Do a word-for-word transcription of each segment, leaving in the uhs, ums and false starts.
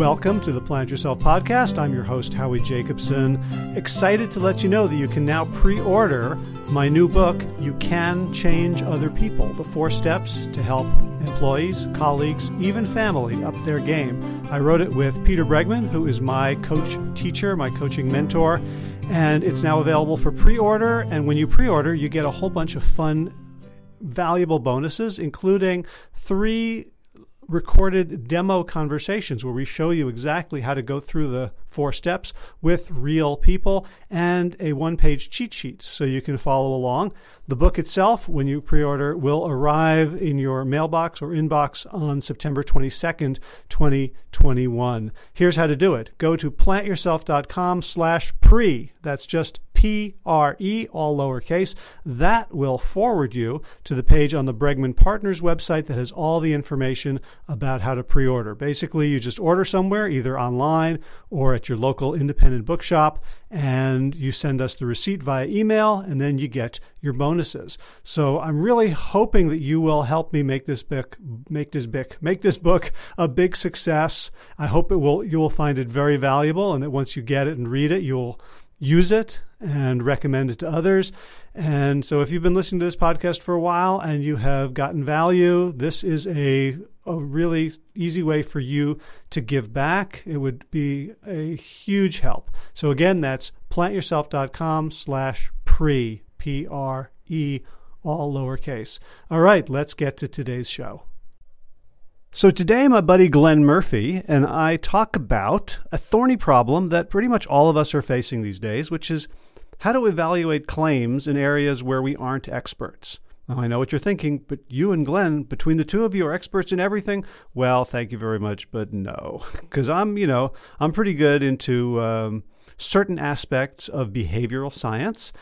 Welcome to the Plant Yourself podcast. I'm your host, Howie Jacobson. Excited to let you know that you can now pre-order my new book, You Can Change Other People, the four steps to help employees, colleagues, even family up their game. I wrote it with Peter Bregman, who is my coach teacher, my coaching mentor, and it's now available for pre-order. And when you pre-order, you get a whole bunch of fun, valuable bonuses, including three recorded demo conversations where we show you exactly how to go through the four steps with real people, and a one-page cheat sheet so you can follow along. The book itself, when you pre-order, will arrive in your mailbox or inbox on September twenty-second, twenty twenty-one. Here's how to do it. Go to plantyourself.com slash pre. That's just P R E, all lowercase. That will forward you to the page on the Bregman Partners website that has all the information about how to pre-order. Basically, you just order somewhere, either online or at your local independent bookshop, and you send us the receipt via email, and then you get your bonuses. So I'm really hoping that you will help me make this book, make this book, make this book a big success. I hope it will. You will find it very valuable, and that once you get it and read it, you'll use it and recommend it to others. And so if you've been listening to this podcast for a while and you have gotten value, this is a, a really easy way for you to give back. It would be a huge help. So again, that's plantyourself.com slash pre, P R E, all lowercase. All right, let's get to today's show. So today, my buddy Glenn Murphy and I talk about a thorny problem that pretty much all of us are facing these days, which is how to evaluate claims in areas where we aren't experts. Now, I know what you're thinking, but you and Glenn, between the two of you, are experts in everything. Well, thank you very much, but no, because I'm, you know, I'm pretty good into um, certain aspects of behavioral science,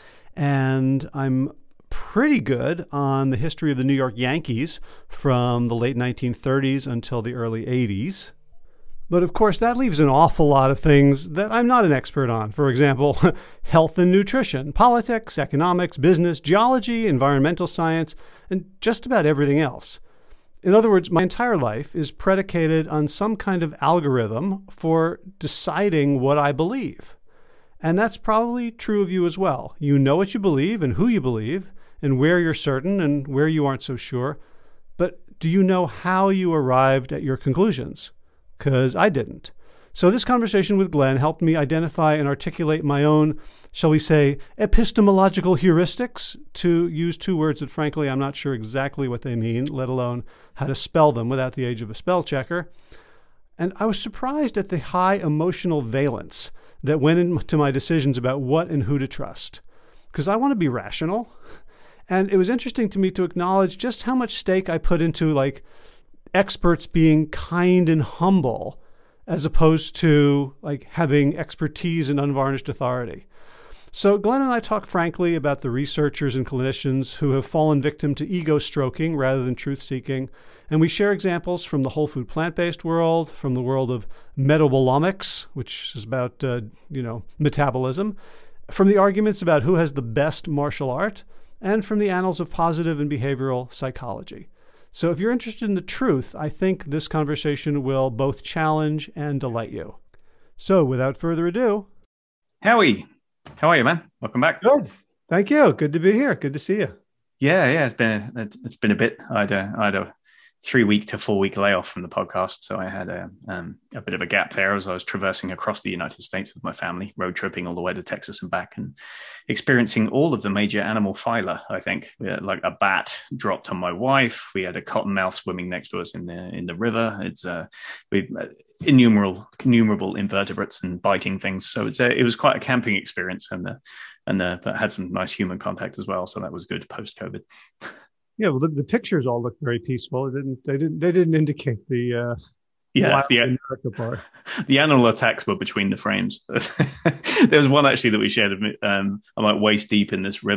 and I'm pretty good on the history of the New York Yankees from the late nineteen thirties until the early eighties. But of course, that leaves an awful lot of things that I'm not an expert on. For example, health and nutrition, politics, economics, business, geology, environmental science, and just about everything else. In other words, my entire life is predicated on some kind of algorithm for deciding what I believe. And that's probably true of you as well. You know what you believe and who you believe, and where you're certain and where you aren't so sure. But do you know how you arrived at your conclusions? Because I didn't. So this conversation with Glenn helped me identify and articulate my own, shall we say, epistemological heuristics, to use two words that frankly I'm not sure exactly what they mean, let alone how to spell them without the aid of a spell checker. And I was surprised at the high emotional valence that went into my decisions about what and who to trust. Because I want to be rational. And it was interesting to me to acknowledge just how much stake I put into like experts being kind and humble, as opposed to like having expertise and unvarnished authority. So Glenn and I talk frankly about the researchers and clinicians who have fallen victim to ego stroking rather than truth seeking. And we share examples from the whole food plant-based world, from the world of metabolomics, which is about, uh, you know, metabolism, from the arguments about who has the best martial art, and from the annals of positive and behavioral psychology. So if you're interested in the truth, I think this conversation will both challenge and delight you. So without further ado... Howie, how are you, man? Welcome back. Good. Thank you. Good to be here. Good to see you. Yeah, yeah, it's been it's, it's been a bit. I had a, I had a three week to four week layoff from the podcast, so I had a um, a bit of a gap there as I was traversing across the United States with my family, road tripping all the way to Texas and back, and experiencing all of the major animal phyla. I think we had, like a bat dropped on my wife. We had a cottonmouth swimming next to us in the in the river. It's uh, we uh, innumerable innumerable invertebrates and biting things. So it's a, it was quite a camping experience, and the and the but had some nice human contact as well. So that was good post COVID. Yeah, well, the, the pictures all look very peaceful. It didn't they didn't they didn't indicate the uh, yeah the part. The animal attacks were between the frames. There was one actually that we shared. Um, I'm like waist deep in this river,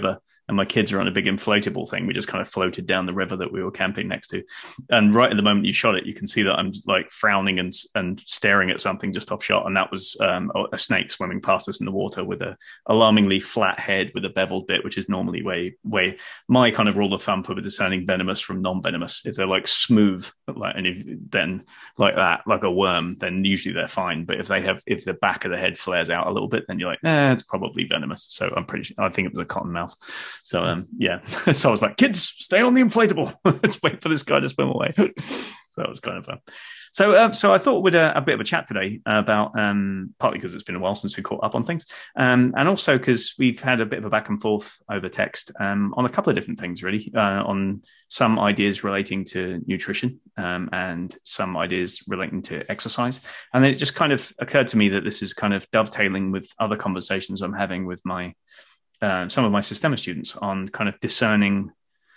and my kids are on a big inflatable thing. We just kind of floated down the river that we were camping next to. And right at the moment you shot it, you can see that I'm like frowning and and staring at something just off shot. And that was um, a snake swimming past us in the water with a alarmingly flat head with a beveled bit, which is normally where, where my kind of rule of thumb for discerning venomous from non-venomous. If they're like smooth, like, and if, then like that, like a worm, then usually they're fine. But if they have, if the back of the head flares out a little bit, then you're like, eh, it's probably venomous. So I'm pretty sure, I think it was a cottonmouth. So um, yeah, so I was like, kids, stay on the inflatable. Let's wait for this guy to swim away. So that was kind of fun. So, uh, so I thought we'd uh, a bit of a chat today about um, partly because it's been a while since we caught up on things, um, and also because we've had a bit of a back and forth over text um, on a couple of different things, really, uh, on some ideas relating to nutrition um, and some ideas relating to exercise. And then it just kind of occurred to me that this is kind of dovetailing with other conversations I'm having with my uh, some of my Systema students on kind of discerning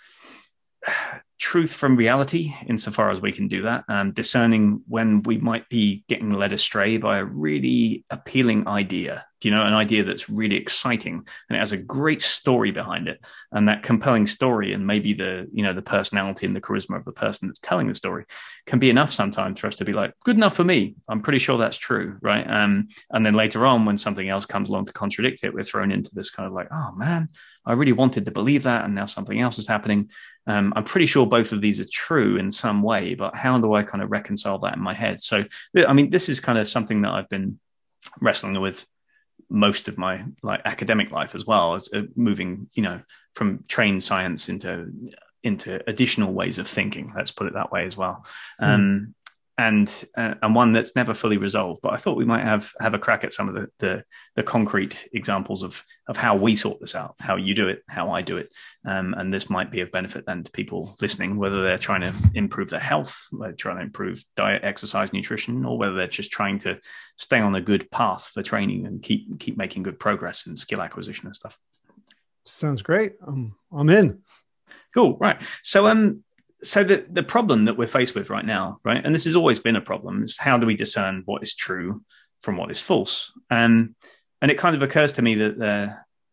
truth from reality, insofar as we can do that, and discerning when we might be getting led astray by a really appealing idea, you know, an idea that's really exciting and it has a great story behind it. And that compelling story and maybe the, you know, the personality and the charisma of the person that's telling the story can be enough sometimes for us to be like, good enough for me. I'm pretty sure that's true. Right. Um, and then later on, when something else comes along to contradict it, we're thrown into this kind of like, oh man, I really wanted to believe that. And now something else is happening. Um, I'm pretty sure both of these are true in some way, but how do I kind of reconcile that in my head? So, I mean, this is kind of something that I've been wrestling with most of my like academic life as well, as uh, moving, you know, from trained science into into additional ways of thinking. Let's put it that way as well. Mm. Um, and uh, and one that's never fully resolved. But I thought we might have have a crack at some of the the, the concrete examples of of how we sort this out, how you do it, how I do it, um, and this might be of benefit then to people listening, whether they're trying to improve their health, they're trying to improve diet, exercise, nutrition, or whether they're just trying to stay on a good path for training and keep keep making good progress in skill acquisition and stuff. Sounds great. Um, I'm in. Cool. Right. So um. So the, the problem that we're faced with right now, right, and this has always been a problem, is how do we discern what is true from what is false? Um, and it kind of occurs to me that uh,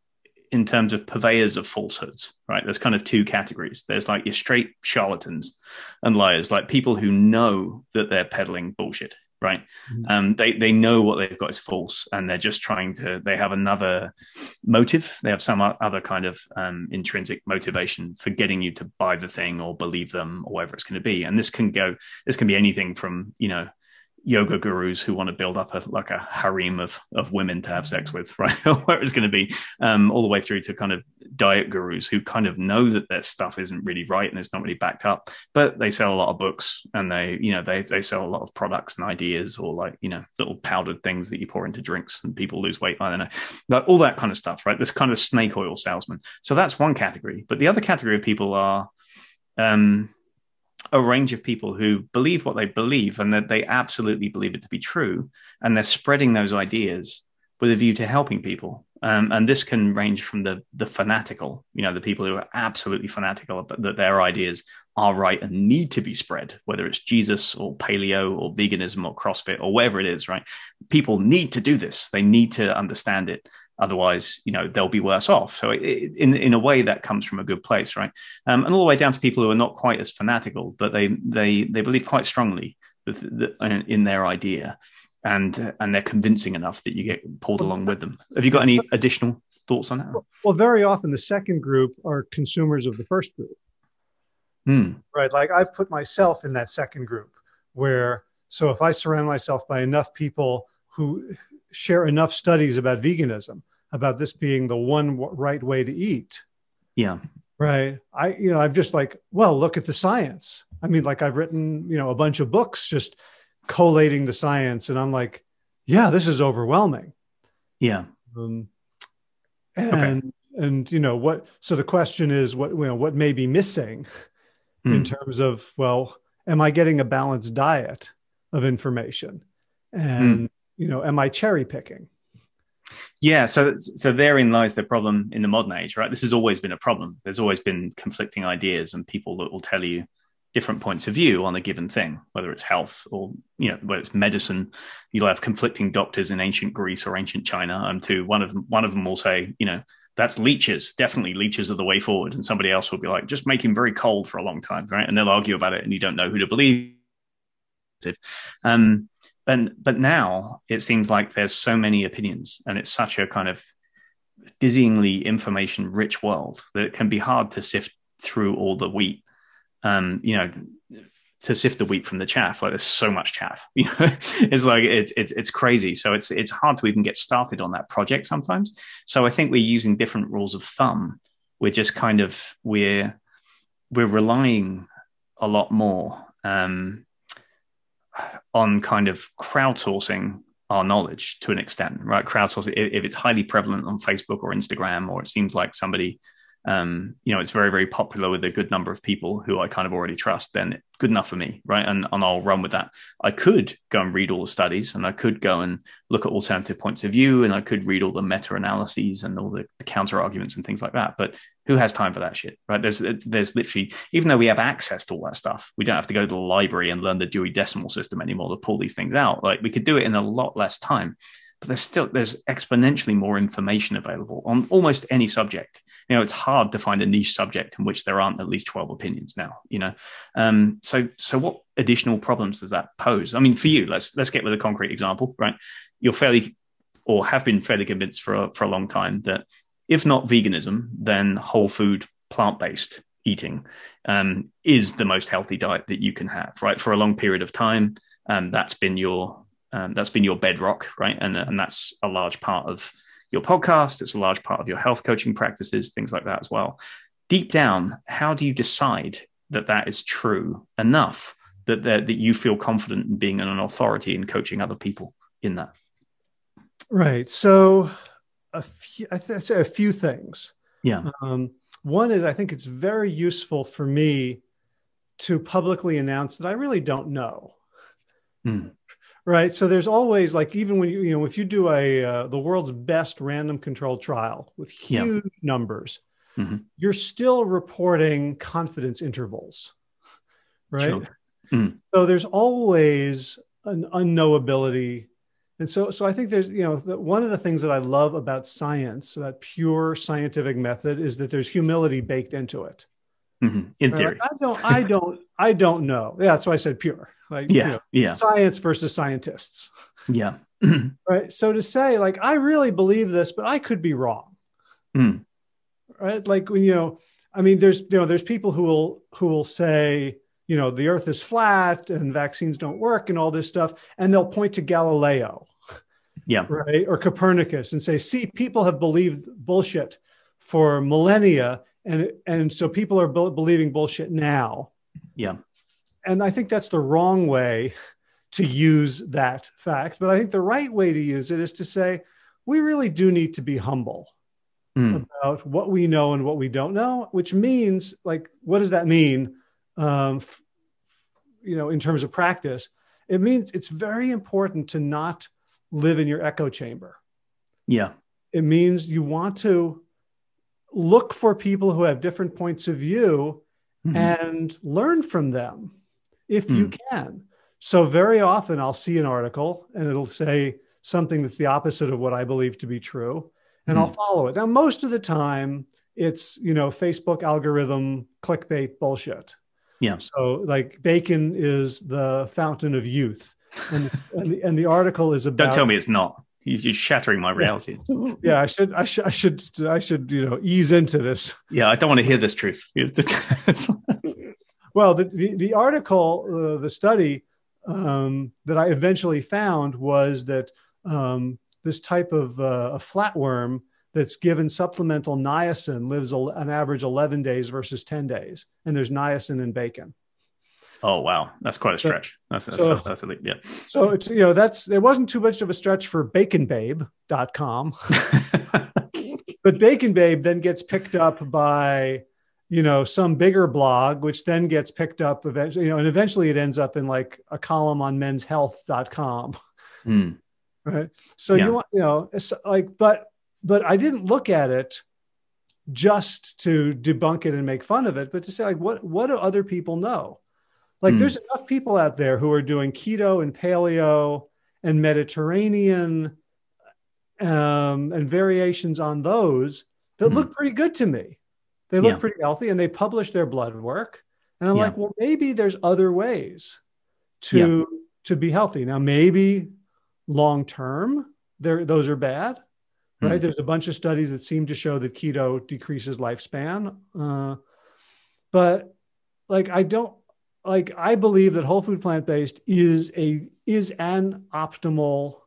in terms of purveyors of falsehoods, right, there's kind of two categories. There's like your straight charlatans and liars, like people who know that they're peddling bullshit, right? Mm-hmm. Um, they they know what they've got is false, and they're just trying to. They have another motive. They have some other kind of um, intrinsic motivation for getting you to buy the thing or believe them or whatever it's going to be. And this can go. This can be anything from, you know, yoga gurus who want to build up a like a harem of of women to have sex with, right? Where it's going to be, um, all the way through to kind of diet gurus who kind of know that their stuff isn't really right and it's not really backed up, but they sell a lot of books and they, you know, they they sell a lot of products and ideas, or like, you know, little powdered things that you pour into drinks and people lose weight. I don't know, like all that kind of stuff, right? This kind of snake oil salesman. So that's one category, but the other category of people are, um. a range of people who believe what they believe and that they absolutely believe it to be true. And they're spreading those ideas with a view to helping people. Um, and this can range from the the fanatical, you know, the people who are absolutely fanatical about that their ideas are right and need to be spread, whether it's Jesus or paleo or veganism or CrossFit or whatever it is, right? People need to do this. They need to understand it. Otherwise, you know, they'll be worse off. So it, in in a way that comes from a good place, right? Um, and all the way down to people who are not quite as fanatical, but they they they believe quite strongly that, that, in their idea, and and they're convincing enough that you get pulled along with them. Have you got any additional thoughts on that? Well, very often the second group are consumers of the first group, hmm. right? Like I've put myself in that second group where, so if I surround myself by enough people who share enough studies about veganism, about this being the one w- right way to eat. Yeah. Right. I, you know, I've just like, well, look at the science. I mean, like I've written, you know, a bunch of books just collating the science. And I'm like, yeah, this is overwhelming. Yeah. Um, and, okay. and, you know, what, so the question is what, you know, what may be missing mm. in terms of, well, am I getting a balanced diet of information? And, mm. you know, am I cherry picking? Yeah. So, so therein lies the problem in the modern age, right? This has always been a problem. There's always been conflicting ideas and people that will tell you different points of view on a given thing, whether it's health or, you know, whether it's medicine. You'll have conflicting doctors in ancient Greece or ancient China. And to one of them, one of them will say, you know, that's leeches. Definitely leeches are the way forward. And somebody else will be like, just make him very cold for a long time, right? And they'll argue about it, and you don't know who to believe. Um, and but now it seems like there's so many opinions, and it's such a kind of dizzyingly information-rich world that it can be hard to sift through all the wheat. Um, you know, to sift the wheat from the chaff. Like, there's so much chaff. You know, it's like it's it's it's crazy. So it's it's hard to even get started on that project sometimes. So I think we're using different rules of thumb. We're just kind of we're we're relying a lot more um, on kind of crowdsourcing our knowledge to an extent, right? Crowdsourcing, if it's highly prevalent on Facebook or Instagram, or it seems like somebody, um, you know, it's very, very popular with a good number of people who I kind of already trust, then good enough for me, right? And, and I'll run with that. I could go and read all the studies, and I could go and look at alternative points of view, and I could read all the meta-analyses and all the, the counter arguments and things like that. But who has time for that shit, right? There's there's literally, even though we have access to all that stuff, we don't have to go to the library and learn the Dewey Decimal System anymore to pull these things out. Like, we could do it in a lot less time. But there's still there's exponentially more information available on almost any subject. You know, it's hard to find a niche subject in which there aren't at least twelve opinions now. You know, um, so so what additional problems does that pose? I mean, for you, let's let's get with a concrete example, right? You're fairly, or have been fairly convinced for a, for a long time that if not veganism, then whole food, plant-based eating um, is the most healthy diet that you can have, right? For a long period of time, um, that's been your Um, that's been your bedrock, right? And, and that's a large part of your podcast. It's a large part of your health coaching practices, things like that as well. Deep down, how do you decide that that is true enough that, that, that you feel confident in being an authority and coaching other people in that? Right. So a few, I th- I'd say a few things. Yeah. Um, one is, I think it's very useful for me to publicly announce that I really don't know. Mm. Right. So there's always, like, even when you, you know, if you do a, uh, the world's best random controlled trial with huge yeah. numbers, mm-hmm. you're still reporting confidence intervals. Right. Sure. Mm. So there's always an unknowability. And so, so I think there's, you know, the, one of the things that I love about science, about pure scientific method, is that there's humility baked into it. Mm-hmm. In right? theory. Like, I don't, I don't, I don't know. Yeah, that's why I said pure. Like, yeah, you know, yeah. Science versus scientists. Yeah. Right. So to say, like, I really believe this, but I could be wrong. Mm. Right. Like, when, you know, I mean, there's, you know, there's people who will, who will say, you know, the earth is flat and vaccines don't work and all this stuff. And they'll point to Galileo. Yeah. Right. Or Copernicus and say, see, people have believed bullshit for millennia. And, and so people are be- believing bullshit now. Yeah. And I think that's the wrong way to use that fact. But I think the right way to use it is to say, we really do need to be humble mm. about what we know and what we don't know, which means, like, what does that mean? Um, f- you know, in terms of practice, it means it's very important to not live in your echo chamber. Yeah. It means you want to look for people who have different points of view mm-hmm. and learn from them if mm. you can. So very often I'll see an article and it'll say something that's the opposite of what I believe to be true, and mm. I'll follow it. Now, most of the time it's, you know, Facebook algorithm, clickbait bullshit. Yeah. So, like, bacon is the fountain of youth. And, and, the, and the article is about... Don't tell me it's not. You're shattering my reality. Yeah, I should, I should, I should, I should, you know, ease into this. Yeah, I don't want to hear this truth. Well, the the, the article, uh, the study um, that I eventually found was that um, this type of uh, a flatworm that's given supplemental niacin lives a, an average eleven days versus ten days, and there's niacin in bacon. Oh, wow. That's quite a stretch. That's, that's, so, that's a leap. Yeah. So it's, you know, that's, it wasn't too much of a stretch for bacon babe dot com, but Bacon Babe then gets picked up by, you know, some bigger blog, which then gets picked up eventually, you know, and eventually it ends up in like a column on men's health dot com. Mm. Right. So yeah. you want, you know, it's like, but, but I didn't look at it just to debunk it and make fun of it, but to say, like, what, what do other people know? Like, mm. there's enough people out there who are doing keto and paleo and Mediterranean um, and variations on those that Mm. look pretty good to me. They look Yeah. pretty healthy, and they publish their blood work. And I'm Yeah. like, well, maybe there's other ways Yeah. to to be healthy. Now, maybe long term, there those are bad, right? Mm. There's a bunch of studies that seem to show that keto decreases lifespan, uh, but like I don't like I believe that whole food plant based is a is an optimal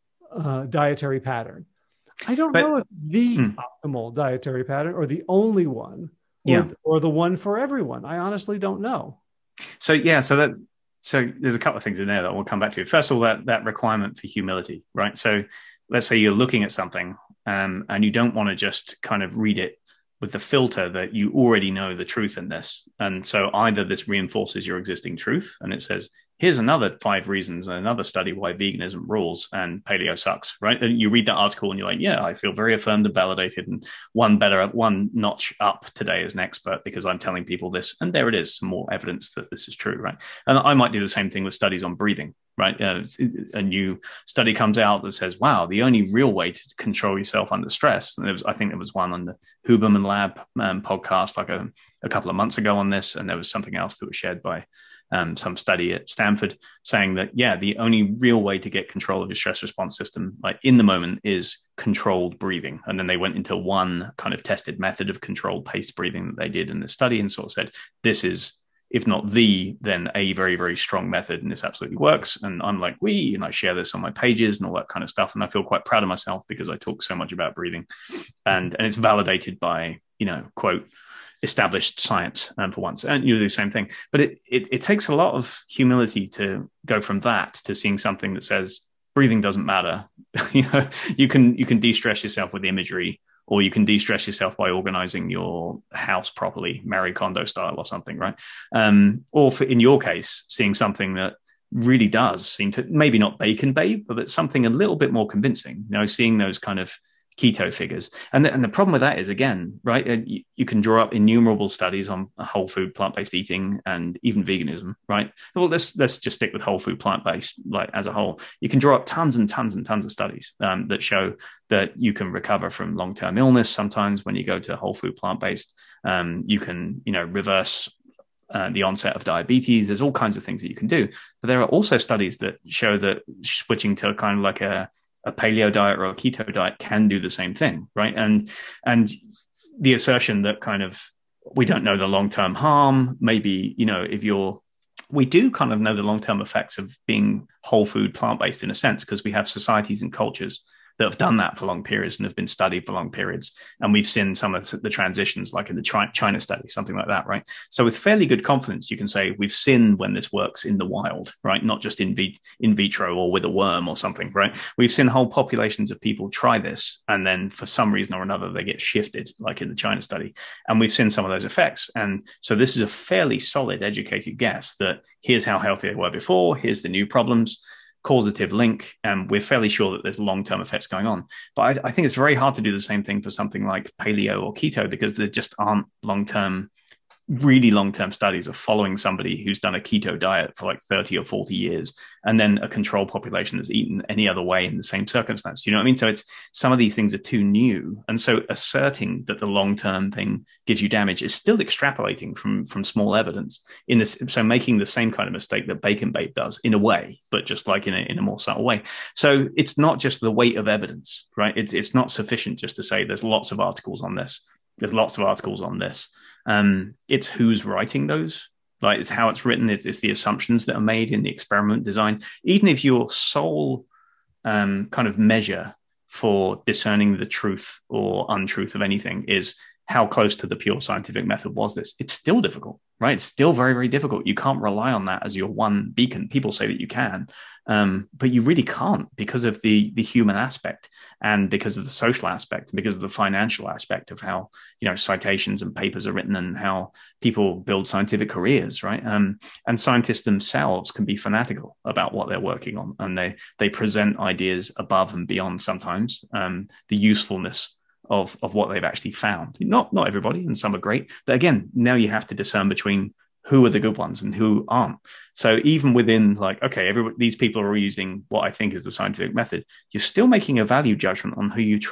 uh, dietary pattern. I don't But know if it's the mm, optimal dietary pattern or the only one, or yeah. or the one for everyone. I honestly don't know. So yeah, so that so there's a couple of things in there that we'll come back to. First of all, that that requirement for humility, right? So let's say you're looking at something um, and you don't want to just kind of read it with the filter that you already know the truth in this. And so either this reinforces your existing truth and it says, here's another five reasons and another study why veganism rules and paleo sucks, right? And you read that article and you're like, yeah, I feel very affirmed and validated and one better, one notch up today as an expert because I'm telling people this. And there it is, some more evidence that this is true, right? And I might do the same thing with studies on breathing, right? Uh, a new study comes out that says, wow, the only real way to control yourself under stress, and there was, I think there was one on the Huberman Lab um, podcast like a, a couple of months ago on this, and there was something else that was shared by Um, some study at Stanford saying that, yeah, the only real way to get control of your stress response system, like in the moment, is controlled breathing. And then they went into one kind of tested method of controlled paced breathing that they did in the study and sort of said, this is, if not the, then a very, very strong method. And this absolutely works. And I'm like, we, and I share this on my pages and all that kind of stuff. And I feel quite proud of myself because I talk so much about breathing and, and it's validated by, you know, quote, established science um, for once, and you do the same thing. But it, it it takes a lot of humility to go from that to seeing something that says breathing doesn't matter. you know, you can you can de-stress yourself with imagery, or you can de-stress yourself by organizing your house properly, Marie Kondo style or something, right? Um, or for, in your case, seeing something that really does seem to, maybe not Bacon Babe, but something a little bit more convincing. You know, seeing those kind of keto figures. And the, and the problem with that is, again, right, uh, you, you can draw up innumerable studies on whole food, plant-based eating and even veganism, right? Well, let's let's just stick with whole food, plant-based like as a whole. You can draw up tons and tons and tons of studies um, that show that you can recover from long-term illness sometimes when you go to whole food, plant-based. Um, you can, you know, reverse Uh, the onset of diabetes. There's all kinds of things that you can do. But there are also studies that show that switching to kind of like a, a paleo diet or a keto diet can do the same thing, right? And and the assertion that kind of we don't know the long-term harm, maybe, you know, if you're, we do kind of know the long-term effects of being whole food, plant-based in a sense, because we have societies and cultures that have done that for long periods and have been studied for long periods. And we've seen some of the transitions, like in the China study, something like that, right? So with fairly good confidence, you can say we've seen when this works in the wild, right? Not just in, vi- in vitro or with a worm or something, right? We've seen whole populations of people try this, and then for some reason or another, they get shifted, like in the China study. And we've seen some of those effects. And so this is a fairly solid, educated guess that here's how healthy they were before, here's the new problems, causative link, and we're fairly sure that there's long-term effects going on. But I, I think it's very hard to do the same thing for something like paleo or keto, because there just aren't long-term, really long-term studies of following somebody who's done a keto diet for like thirty or forty years, and then a control population that's eaten any other way in the same circumstance. You know what I mean? So it's, some of these things are too new. And so asserting that the long-term thing gives you damage is still extrapolating from, from small evidence in this. So making the same kind of mistake that Bacon Babe does in a way, but just like in a, in a more subtle way. So it's not just the weight of evidence, right? It's, it's not sufficient just to say there's lots of articles on this. There's lots of articles on this. Um, it's who's writing those, like it's how it's written. It's, it's the assumptions that are made in the experiment design. Even if your sole um, kind of measure for discerning the truth or untruth of anything is how close to the pure scientific method was this, it's still difficult, right? It's still very, very difficult. You can't rely on that as your one beacon. People say that you can, um, but you really can't, because of the the human aspect, and because of the social aspect, and because of the financial aspect of how, you know, citations and papers are written and how people build scientific careers, right? Um, and scientists themselves can be fanatical about what they're working on, and they they present ideas above and beyond sometimes um, the usefulness of of what they've actually found. Not not everybody, and some are great, but again, now you have to discern between who are the good ones and who aren't. So even within, like, okay, everybody, these people are using what I think is the scientific method, you're still making a value judgment on who you trust,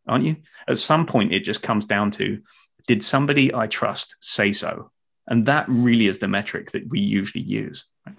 aren't you? At some point, it just comes down to, did somebody I trust say so? And that really is the metric that we usually use. Right?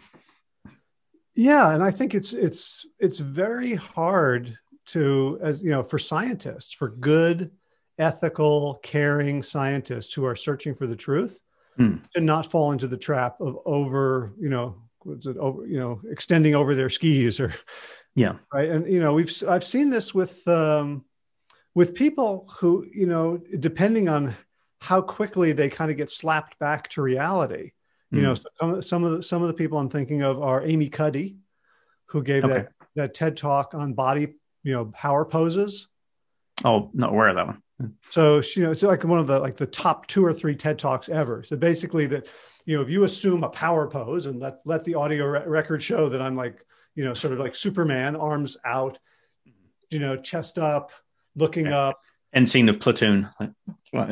Yeah, and I think it's it's it's very hard to, as you know, for scientists, for good, ethical, caring scientists who are searching for the truth, mm. to not fall into the trap of over, you know, what's it, over, you know, extending over their skis or, yeah, right. And you know, we've I've seen this with um, with people who, you know, depending on how quickly they kind of get slapped back to reality. You know, so some, some of the some of the people I'm thinking of are Amy Cuddy, who gave okay. that that TED talk on body, you know, power poses. Oh, not aware of that one. So she, you know, it's like one of the like the top two or three TED talks ever. So basically, that you know, if you assume a power pose and let let the audio re- record show that I'm like, you know, sort of like Superman, arms out, you know, chest up, looking okay. up. End scene of Platoon. Yeah,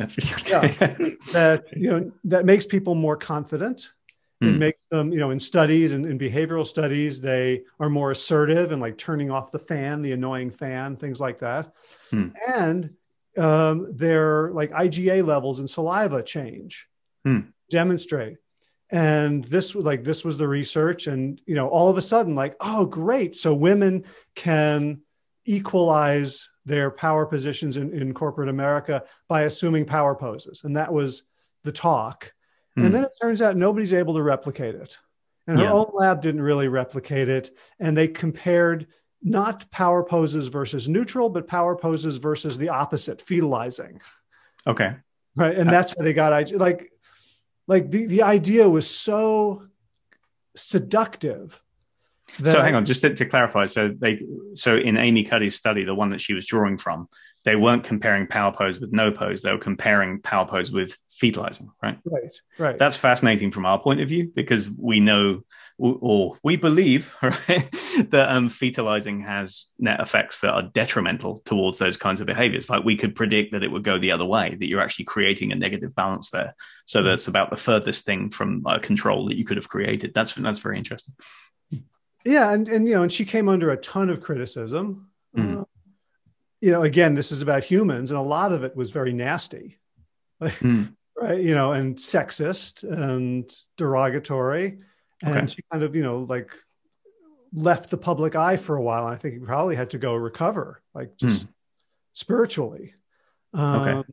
that you know that makes people more confident. It mm. makes them, you know, in studies and in behavioral studies, they are more assertive and like turning off the fan, the annoying fan, things like that. Mm. And um, their like I G A levels in saliva change, mm. demonstrate. And this was like this was the research, and you know, all of a sudden, like, oh, great! So women can equalize their power positions in, in corporate America by assuming power poses. And that was the talk. Mm. And then it turns out nobody's able to replicate it. And her yeah. own lab didn't really replicate it. And they compared not power poses versus neutral, but power poses versus the opposite, fetalizing. Okay. Right. And that's how they got, like, like the, the idea was so seductive. So hang on, just to, to clarify. So they, so in Amy Cuddy's study, the one that she was drawing from, they weren't comparing power pose with no pose. They were comparing power pose with fetalizing, right? Right, right. That's fascinating from our point of view because we know, or we believe, right, that um, fetalizing has net effects that are detrimental towards those kinds of behaviors. Like we could predict that it would go the other way, that you're actually creating a negative balance there. So mm-hmm. that's about the furthest thing from uh, control that you could have created. That's that's very interesting. Yeah, and and you know, and she came under a ton of criticism. Mm. Uh, you know, again, this is about humans, and a lot of it was very nasty, mm. right? You know, and sexist and derogatory, and okay. she kind of, you know, like left the public eye for a while. And I think he probably had to go recover, like just mm. spiritually. Um, okay.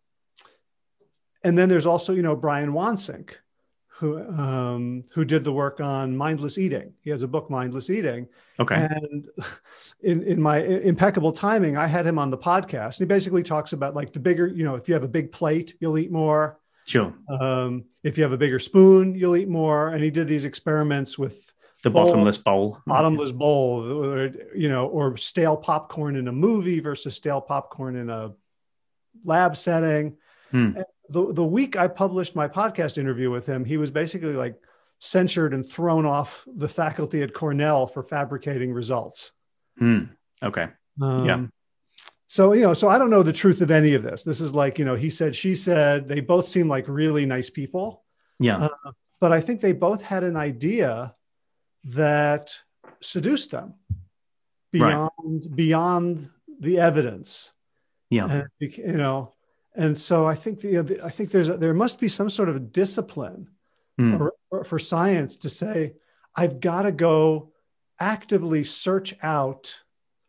And then there's also, you know, Brian Wansink, who um, who did the work on mindless eating. He has a book, Mindless Eating. Okay. And in, in my impeccable timing, I had him on the podcast. And he basically talks about like the bigger, you know, if you have a big plate, you'll eat more. Sure. Um, if you have a bigger spoon, you'll eat more. And he did these experiments with the bowl, bottomless bowl, bottomless bowl, or, you know, or stale popcorn in a movie versus stale popcorn in a lab setting. Hmm. The, the week I published my podcast interview with him, he was basically like censured and thrown off the faculty at Cornell for fabricating results. Mm, okay. Um, yeah. So, you know, so I don't know the truth of any of this. This is like, you know, he said, she said, they both seem like really nice people. Yeah. Uh, but I think they both had an idea that seduced them beyond, right. beyond the evidence. Yeah. And, you know, And so I think the, the I think there's a, there must be some sort of discipline mm. or, or for science to say, I've got to go actively search out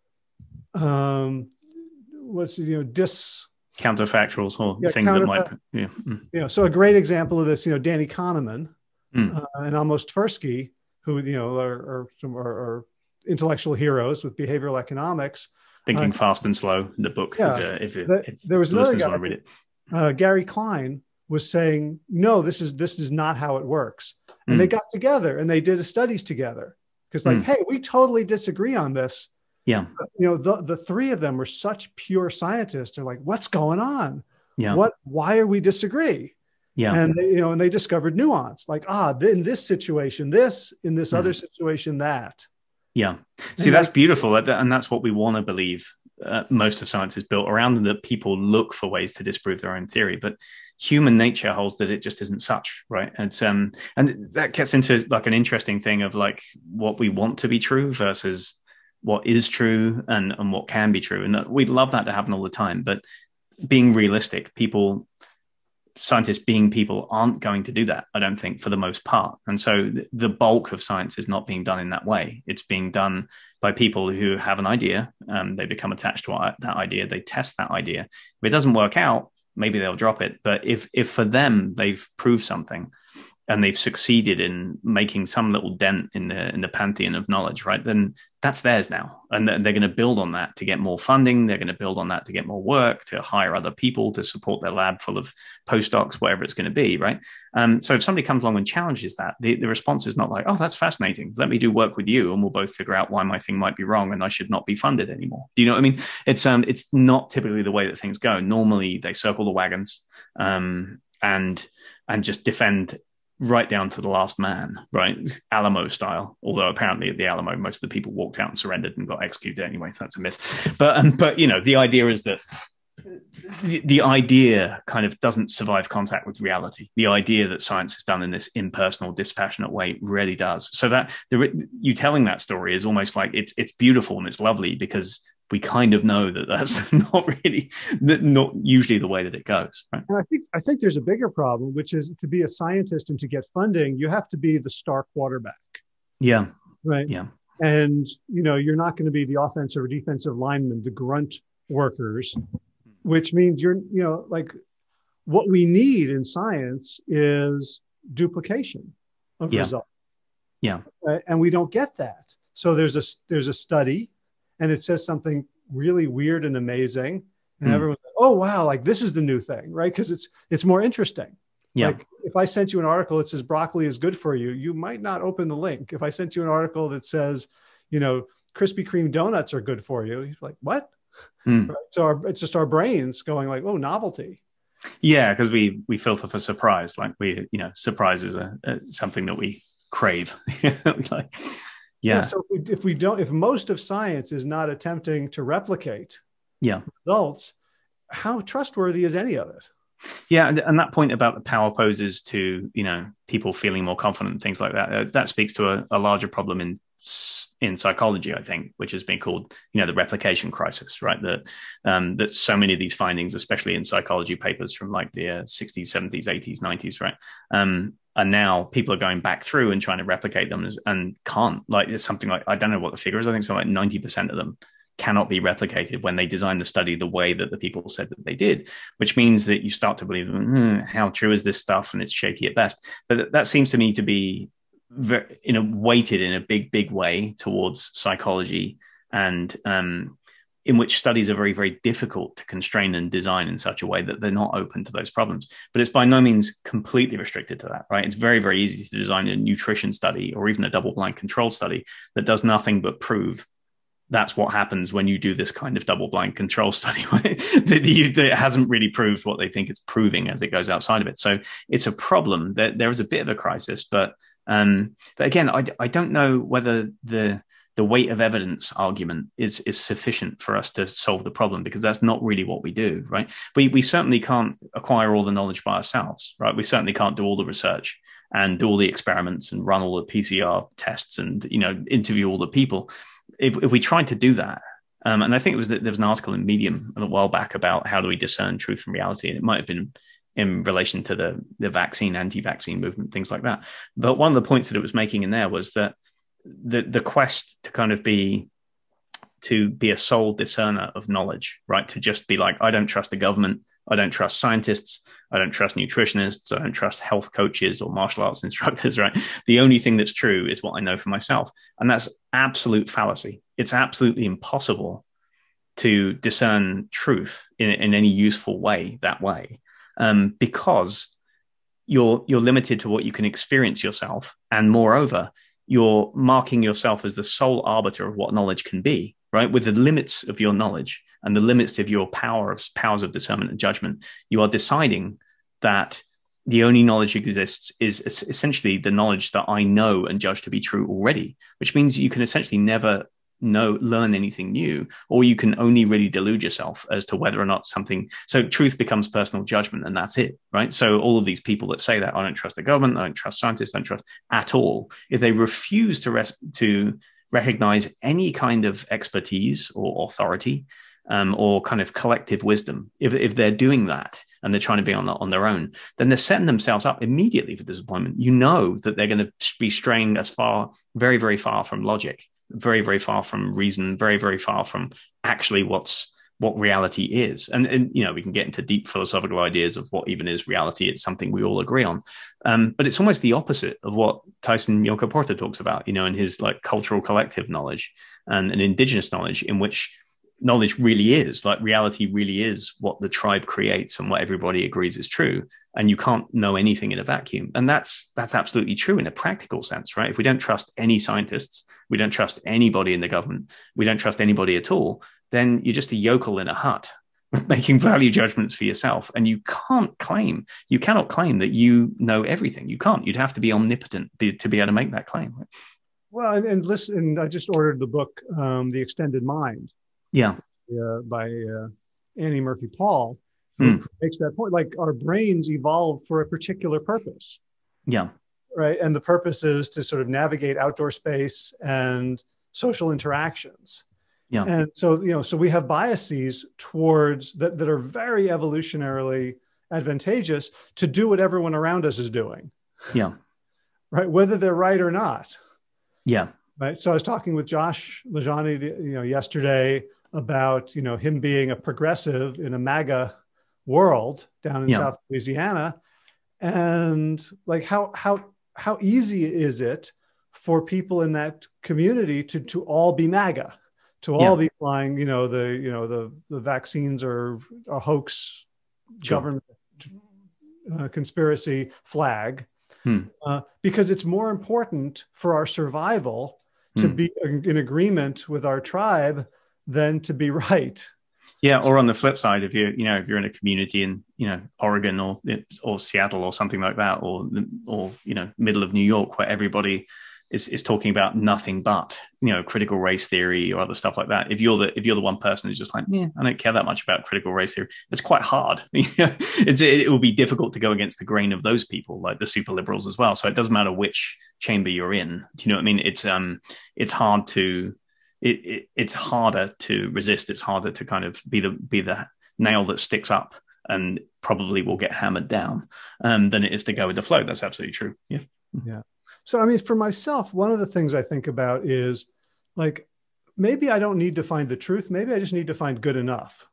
um, what's you know dis counterfactuals or yeah, things that might yeah. Mm. You know, so a great example of this, you know, Danny Kahneman mm. uh, and Amos Tversky, who you know are, are, are, are intellectual heroes with behavioral economics. Thinking uh, Fast and Slow, the book. Yeah, if, uh, if, the, if there was another guy, want to read it. Uh, Gary Klein was saying, no, this is this is not how it works. And mm. they got together and they did studies together because, like, mm. hey, we totally disagree on this. Yeah, but, you know, the the three of them were such pure scientists. They're like, what's going on? Yeah, what? Why are we disagree? Yeah, and they, you know, and they discovered nuance. Like, ah, in this situation, this in this mm. other situation, that. Yeah. See, that's beautiful. And that's what we want to believe. Uh, most of science is built around, and that people look for ways to disprove their own theory. But human nature holds that it just isn't such, right? It's, um, and that gets into like an interesting thing of like what we want to be true versus what is true and, and what can be true. And we'd love that to happen all the time. But being realistic, people, scientists being people aren't going to do that, I don't think, for the most part. And so the bulk of science is not being done in that way. It's being done by people who have an idea, um, they become attached to that idea, they test that idea. If it doesn't work out, maybe they'll drop it. But if if for them, they've proved something and they've succeeded in making some little dent in the in the pantheon of knowledge, right, then that's theirs now. And they're, they're going to build on that to get more funding. They're going to build on that to get more work, to hire other people to support their lab full of postdocs, whatever it's going to be, right? Um, so if somebody comes along and challenges that, the, the response is not like, oh, that's fascinating. Let me do work with you and we'll both figure out why my thing might be wrong and I should not be funded anymore. Do you know what I mean? It's um, it's not typically the way that things go. Normally they circle the wagons um, and and just defend right down to the last man, right? Alamo style. Although apparently at the Alamo, most of the people walked out and surrendered and got executed anyway. So that's a myth. But um, but you know, the idea is that the, the idea kind of doesn't survive contact with reality. The idea that science is done in this impersonal, dispassionate way really does. So that the, you telling that story is almost like it's it's beautiful and it's lovely because we kind of know that that's not really, not usually the way that it goes. Right? And I think I think there's a bigger problem, which is to be a scientist and to get funding, you have to be the star quarterback. Yeah. Right. Yeah. And, you know, you're not going to be the offensive or defensive lineman, the grunt workers, which means you're, you know, like what we need in science is duplication of yeah. results. Yeah. Uh, and we don't get that. So there's a, there's a study and it says something really weird and amazing. And mm. everyone's like, oh, wow, like this is the new thing, right? Because it's it's more interesting. Yeah. Like if I sent you an article that says broccoli is good for you, you might not open the link. If I sent you an article that says, you know, Krispy Kreme donuts are good for you, you're like, what? Mm. Right? So our, it's just our brains going like, oh, novelty. Yeah, because we we filter for surprise. Like we, you know, surprise is a, a something that we crave. like, yeah. yeah. So if we, if we don't, if most of science is not attempting to replicate yeah. results, how trustworthy is any of it? Yeah, and, and that point about the power poses to, you know, people feeling more confident and things like that, uh, that speaks to a, a larger problem in in psychology, I think, which has been called, you know, the replication crisis, right? That um, that so many of these findings, especially in psychology papers from like the uh, sixties, seventies, eighties, nineties, right? Um, and now people are going back through and trying to replicate them and, and can't. Like it's something like, I don't know what the figure is. I think something like ninety percent of them cannot be replicated when they designed the study the way that the people said that they did, which means that you start to believe, hmm, how true is this stuff? And it's shaky at best. But that seems to me to be very, you know, weighted in a big, big way towards psychology, and um, in which studies are very, very difficult to constrain and design in such a way that they're not open to those problems. But it's by no means completely restricted to that, right? It's very, very easy to design a nutrition study or even a double-blind control study that does nothing but prove that's what happens when you do this kind of double-blind control study that, you, that hasn't really proved what they think it's proving as it goes outside of it. So it's a problem. There, there is a bit of a crisis, but um, but again, I, I don't know whether the the weight of evidence argument is is sufficient for us to solve the problem, because that's not really what we do, right? We we certainly can't acquire all the knowledge by ourselves, right? We certainly can't do all the research and do all the experiments and run all the P C R tests and, you know, interview all the people. If, if we tried to do that, um, and I think it was that there was an article in Medium a while back about how do we discern truth from reality, and it might have been in relation to the the vaccine, anti-vaccine movement, things like that. But one of the points that it was making in there was that the the quest to kind of be to be a sole discerner of knowledge, right? To just be like, I don't trust the government, I don't trust scientists, I don't trust nutritionists, I don't trust health coaches or martial arts instructors, right? The only thing that's true is what I know for myself. And that's absolute fallacy. It's absolutely impossible to discern truth in, in any useful way that way, um, because you're you're limited to what you can experience yourself. And moreover, you're marking yourself as the sole arbiter of what knowledge can be, right? With the limits of your knowledge and the limits of your power of powers of discernment and judgment, you are deciding that the only knowledge that exists is essentially the knowledge that I know and judge to be true already, which means you can essentially never know, learn anything new, or you can only really delude yourself as to whether or not something. So truth becomes personal judgment, and that's it, right? So all of these people that say that, I don't trust the government, I don't trust scientists, I don't trust at all. If they refuse to rest, to recognize any kind of expertise or authority um, or kind of collective wisdom. If, if they're doing that and they're trying to be on, on their own, then they're setting themselves up immediately for disappointment. You know that they're going to be straying as far, very, very far from logic, very, very far from reason, very, very far from actually what's what reality is. And, and, you know, we can get into deep philosophical ideas of what even is reality. It's something we all agree on. Um, but it's almost the opposite of what Tyson Yunkaporta talks about, you know, in his like cultural collective knowledge and an indigenous knowledge, in which knowledge really is like reality really is what the tribe creates and what everybody agrees is true. And you can't know anything in a vacuum. And that's, that's absolutely true in a practical sense, right? If we don't trust any scientists, we don't trust anybody in the government, we don't trust anybody at all, then you're just a yokel in a hut making value judgments for yourself. And you can't claim, you cannot claim that you know everything. You can't. You'd have to be omnipotent be, to be able to make that claim. Well, and, and listen, I just ordered the book, um, The Extended Mind. Yeah. Uh, by uh, Annie Murphy Paul, who mm. makes that point. Like our brains evolved for a particular purpose. Yeah. Right. And the purpose is to sort of navigate outdoor space and social interactions. Yeah. And so, you know, so we have biases towards that, that are very evolutionarily advantageous to do what everyone around us is doing. Yeah. Right. Whether they're right or not. Yeah. Right. So I was talking with Josh Lajani, you know, yesterday about, you know, him being a progressive in a MAGA world down in yeah. South Louisiana. And like, how, how, how easy is it for people in that community to, to all be MAGA? To all yeah. be flying, you know, the, you know, the, the vaccines are a hoax, sure. government uh, conspiracy flag, hmm. uh, because it's more important for our survival to hmm. be in agreement with our tribe than to be right. Yeah. Or on the flip side, if you, you know, if you're in a community in, you know, Oregon or, or Seattle or something like that, or, or, you know, middle of New York, where everybody is, is talking about nothing but, you know, critical race theory or other stuff like that. If you're the, if you're the one person who's just like, yeah, I don't care that much about critical race theory, it's quite hard. it's, it, it will be difficult to go against the grain of those people, like the super liberals as well. So it doesn't matter which chamber you're in. Do you know what I mean? It's, um, it's hard to, it, it it's harder to resist. It's harder to kind of be the, be the nail that sticks up and probably will get hammered down, um, than it is to go with the flow. That's absolutely true. Yeah. Yeah. So, I mean, for myself, one of the things I think about is like, maybe I don't need to find the truth. Maybe I just need to find good enough.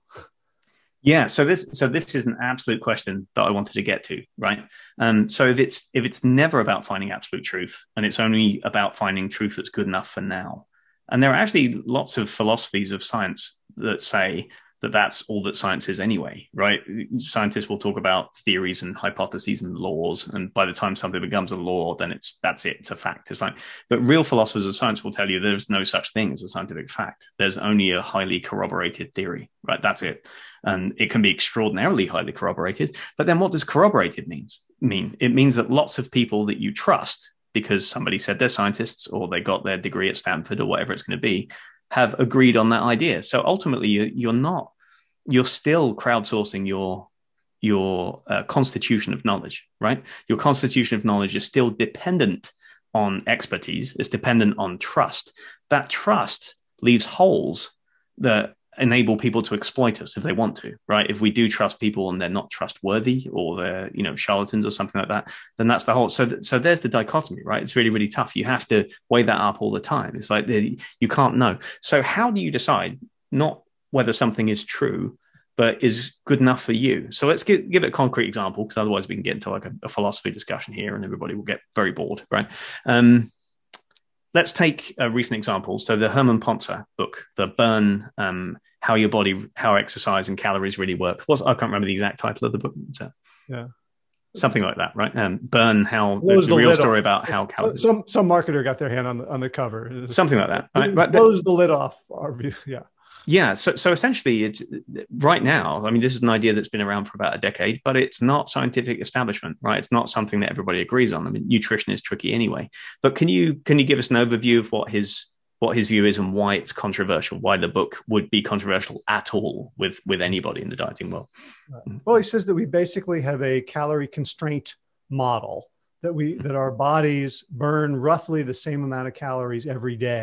Yeah. So this, so this is an absolute question that I wanted to get to, right? Um, so if it's, if it's never about finding absolute truth and it's only about finding truth that's good enough for now, and there are actually lots of philosophies of science that say that that's all that science is anyway, right? Scientists will talk about theories and hypotheses and laws. And by the time something becomes a law, then it's, that's it. It's a fact. It's like, but real philosophers of science will tell you there's no such thing as a scientific fact. There's only a highly corroborated theory, right? That's it. And it can be extraordinarily highly corroborated. But then what does corroborated means mean? It means that lots of people that you trust because somebody said they're scientists or they got their degree at Stanford or whatever it's going to be, have agreed on that idea. So ultimately, you're not, you're still crowdsourcing your, your uh, constitution of knowledge, right? Your constitution of knowledge is still dependent on expertise. It's dependent on trust. That trust leaves holes that enable people to exploit us if they want to, right? If we do trust people and they're not trustworthy or they're, you know, charlatans or something like that, then that's the whole. So, th- so there's the dichotomy, right? It's really, really tough. You have to weigh that up all the time. It's like the, you can't know. So how do you decide not whether something is true, but is good enough for you? So let's give, give it a concrete example, because otherwise we can get into like a, a philosophy discussion here and everybody will get very bored, right? Um, let's take a recent example. So the Herman Pontzer book, the Burn, um, How Your Body, How Exercise and Calories Really Work. What's, I can't remember the exact title of the book. So, yeah. Something like that, right? Um, Burn, how the, the real story off. About how calories. Some some marketer got their hand on the on the cover. Something like that. Right? But, close the lid off. Yeah. Yeah. So so essentially, it's right now. I mean, this is an idea that's been around for about a decade, but it's not scientific establishment, right? It's not something that everybody agrees on. I mean, nutrition is tricky anyway. But can you can you give us an overview of what his what his view is and why it's controversial, why the book would be controversial at all with, with anybody in the dieting world? Well, he says that we basically have a calorie constraint model, that we that our bodies burn roughly the same amount of calories every day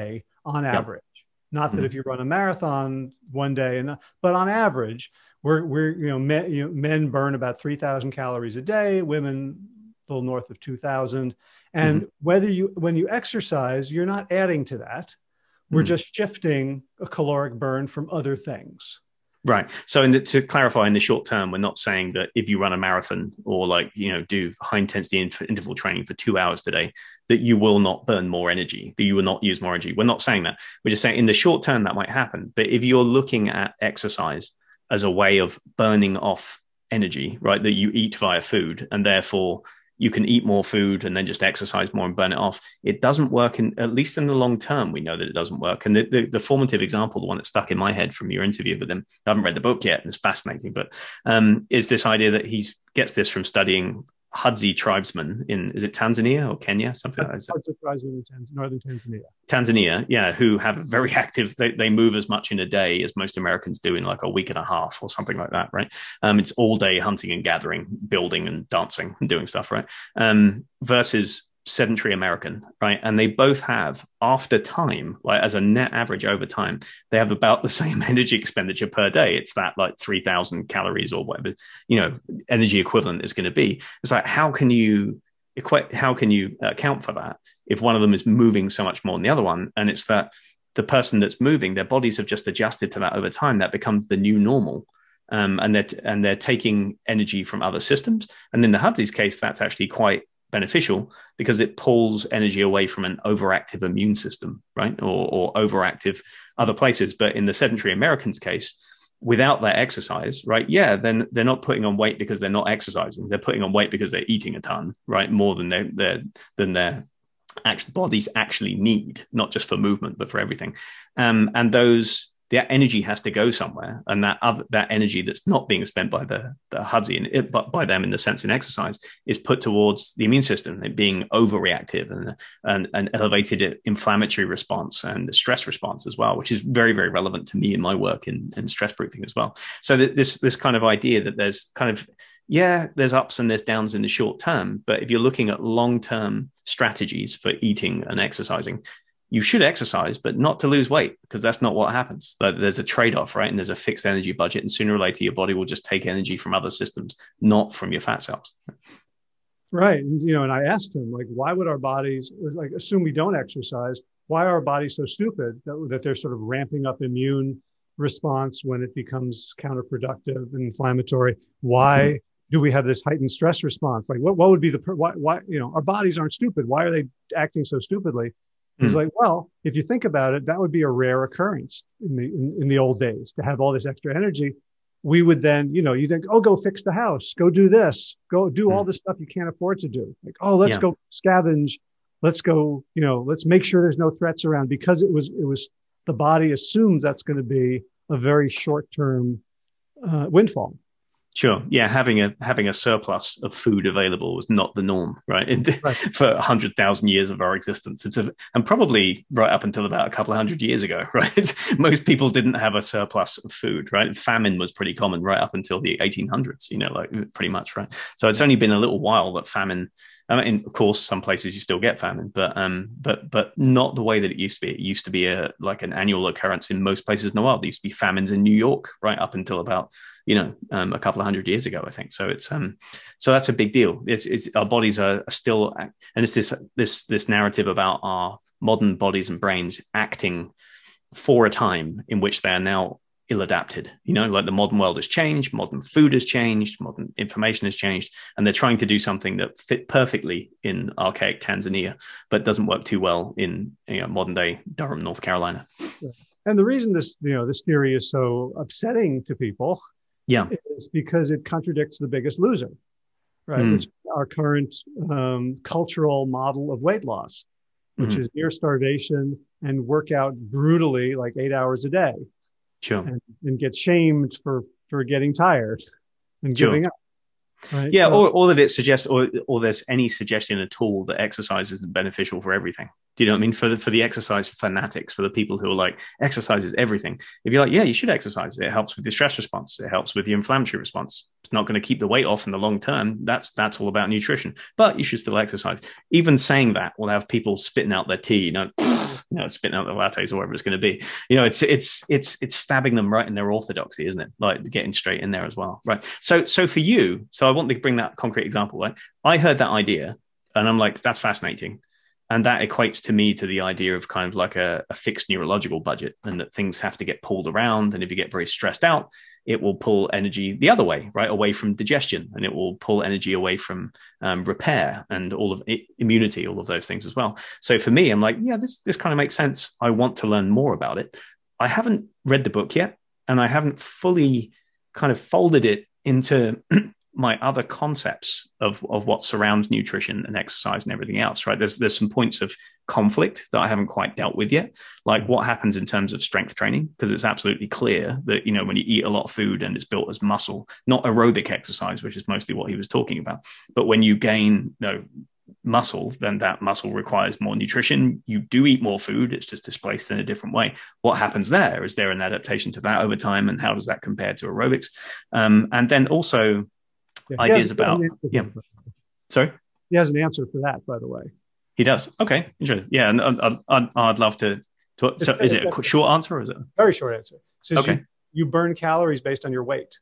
on Yep. average. Not that Mhm. if you run a marathon one day, and but on average, we're we're you know men, you know, men burn about three thousand calories a day, women a little north of two thousand. And Mhm. whether you when you exercise, you're not adding to that. We're Mhm. just shifting a caloric burn from other things. Right. So in the, to clarify, in the short term, we're not saying that if you run a marathon or like, you know, do high intensity interval training for two hours today, that you will not burn more energy, that you will not use more energy. We're not saying that. We're just saying in the short term, that might happen. But if you're looking at exercise as a way of burning off energy, right, that you eat via food, and therefore you can eat more food and then just exercise more and burn it off. It doesn't work, in at least in the long term. We know that it doesn't work. And the, the, the formative example, the one that stuck in my head from your interview with him, I haven't read the book yet, and it's fascinating, but um, is this idea that he gets this from studying Hudzi tribesmen in, is it Tanzania or Kenya? Something like that. Hudzi tribesmen in northern Tanzania. Tanzania, yeah, who have a very active, they, they move as much in a day as most Americans do in like a week and a half or something like that, right? Um, it's all day hunting and gathering, building and dancing and doing stuff, right? Um, versus sedentary American, right? And they both have, after time, like as a net average over time, they have about the same energy expenditure per day. It's that like three thousand calories or whatever, you know, energy equivalent is going to be. It's like, how can you equate, how can you account for that if one of them is moving so much more than the other one? And it's that the person that's moving, their bodies have just adjusted to that over time. That becomes the new normal. Um, and they're, and they're taking energy from other systems. And in the Hudzi's case, that's actually quite beneficial because it pulls energy away from an overactive immune system, right? Or, or overactive other places. But in the sedentary Americans case, without that exercise, right? Yeah, then they're not putting on weight because they're not exercising. They're putting on weight because they're eating a ton, right? More than their their than their actual bodies actually need, not just for movement, but for everything. Um, and those that energy has to go somewhere, and that other that energy that's not being spent by the the Hudzi and it, but by them in the sense in exercise is put towards the immune system, it being overreactive and and an elevated inflammatory response and the stress response as well, which is very very relevant to me in my work in, in stress proofing as well. So that this this kind of idea that there's kind of yeah, there's ups and there's downs in the short term, but if you're looking at long term strategies for eating and exercising, you should exercise, but not to lose weight, because that's not what happens. There's a trade-off, right? And there's a fixed energy budget, and sooner or later, your body will just take energy from other systems, not from your fat cells. Right. And, you know, and I asked him, like, why would our bodies, like, assume we don't exercise? Why are our bodies so stupid that, that they're sort of ramping up immune response when it becomes counterproductive and inflammatory? Why mm-hmm. do we have this heightened stress response? Like, what, what would be the, why, why, you know, our bodies aren't stupid. Why are they acting so stupidly? He's mm. like, well, if you think about it, that would be a rare occurrence in the in, in the old days to have all this extra energy. We would then, you know, you think, oh, go fix the house, go do this, go do mm. all the stuff you can't afford to do. Like, oh, let's yeah. go scavenge, let's go, you know, let's make sure there's no threats around, because it was it was the body assumes that's going to be a very short term uh, windfall. Sure. Yeah. Having a having a surplus of food available was not the norm, right? right. For a hundred thousand years of our existence. It's a, and probably right up until about a couple of hundred years ago, right? Most people didn't have a surplus of food, right? Famine was pretty common right up until the eighteen hundreds, you know, like pretty much, right? So it's only been a little while that famine, I mean, of course, some places you still get famine, but um, but but not the way that it used to be. It used to be a like an annual occurrence in most places in the world. There used to be famines in New York right up until about you know um, a couple of hundred years ago, I think. So it's um, so that's a big deal. It's, it's our bodies are still, and it's this this this narrative about our modern bodies and brains acting for a time in which they are now ill-adapted, you know, like the modern world has changed, modern food has changed, modern information has changed, and they're trying to do something that fit perfectly in archaic Tanzania, but doesn't work too well in you know, modern day Durham, North Carolina. And the reason this, you know, this theory is so upsetting to people, yeah, is because it contradicts the Biggest Loser, right? Mm. Which is our current um, cultural model of weight loss, which mm-hmm. is near starvation and work out brutally, like eight hours a day. Sure. And, and get shamed for, for getting tired and sure. giving up. Right? Yeah, so, or, or that it suggests, or or there's any suggestion at all that exercise isn't beneficial for everything. Do you know what I mean? For the, for the exercise fanatics, for the people who are like, exercise is everything. If you're like, yeah, you should exercise. It helps with the stress response. It helps with the inflammatory response. It's not going to keep the weight off in the long term. That's that's all about nutrition. But you should still exercise. Even saying that will have people spitting out their tea, you know, you know, spitting out the lattes or whatever it's going to be. You know, it's it's it's it's stabbing them right in their orthodoxy, isn't it? Like getting straight in there as well, right? So so for you, so I want to bring that concrete example. Right, I heard that idea, and I'm like, that's fascinating. And that equates to me to the idea of kind of like a, a fixed neurological budget, and that things have to get pulled around. And if you get very stressed out, it will pull energy the other way, right? Away from digestion, and it will pull energy away from um, repair and all of it, immunity, all of those things as well. So for me, I'm like, yeah, this, this kind of makes sense. I want to learn more about it. I haven't read the book yet, and I haven't fully kind of folded it into my other concepts of, of what surrounds nutrition and exercise and everything else, right? There's, there's some points of conflict that I haven't quite dealt with yet. Like what happens in terms of strength training, because it's absolutely clear that, you know, when you eat a lot of food and it's built as muscle, not aerobic exercise, which is mostly what he was talking about, but when you gain, you know, muscle, then that muscle requires more nutrition. You do eat more food, it's just displaced in a different way. What happens there? Is there an adaptation to that over time? And how does that compare to aerobics? Um, and then also, yeah, ideas about yeah sorry he has an answer for that, by the way. He does. Okay, interesting. Yeah, and I'd, I'd, I'd love to, to so is it a short answer or is it a very short answer? So okay, you, you burn calories based on your weight.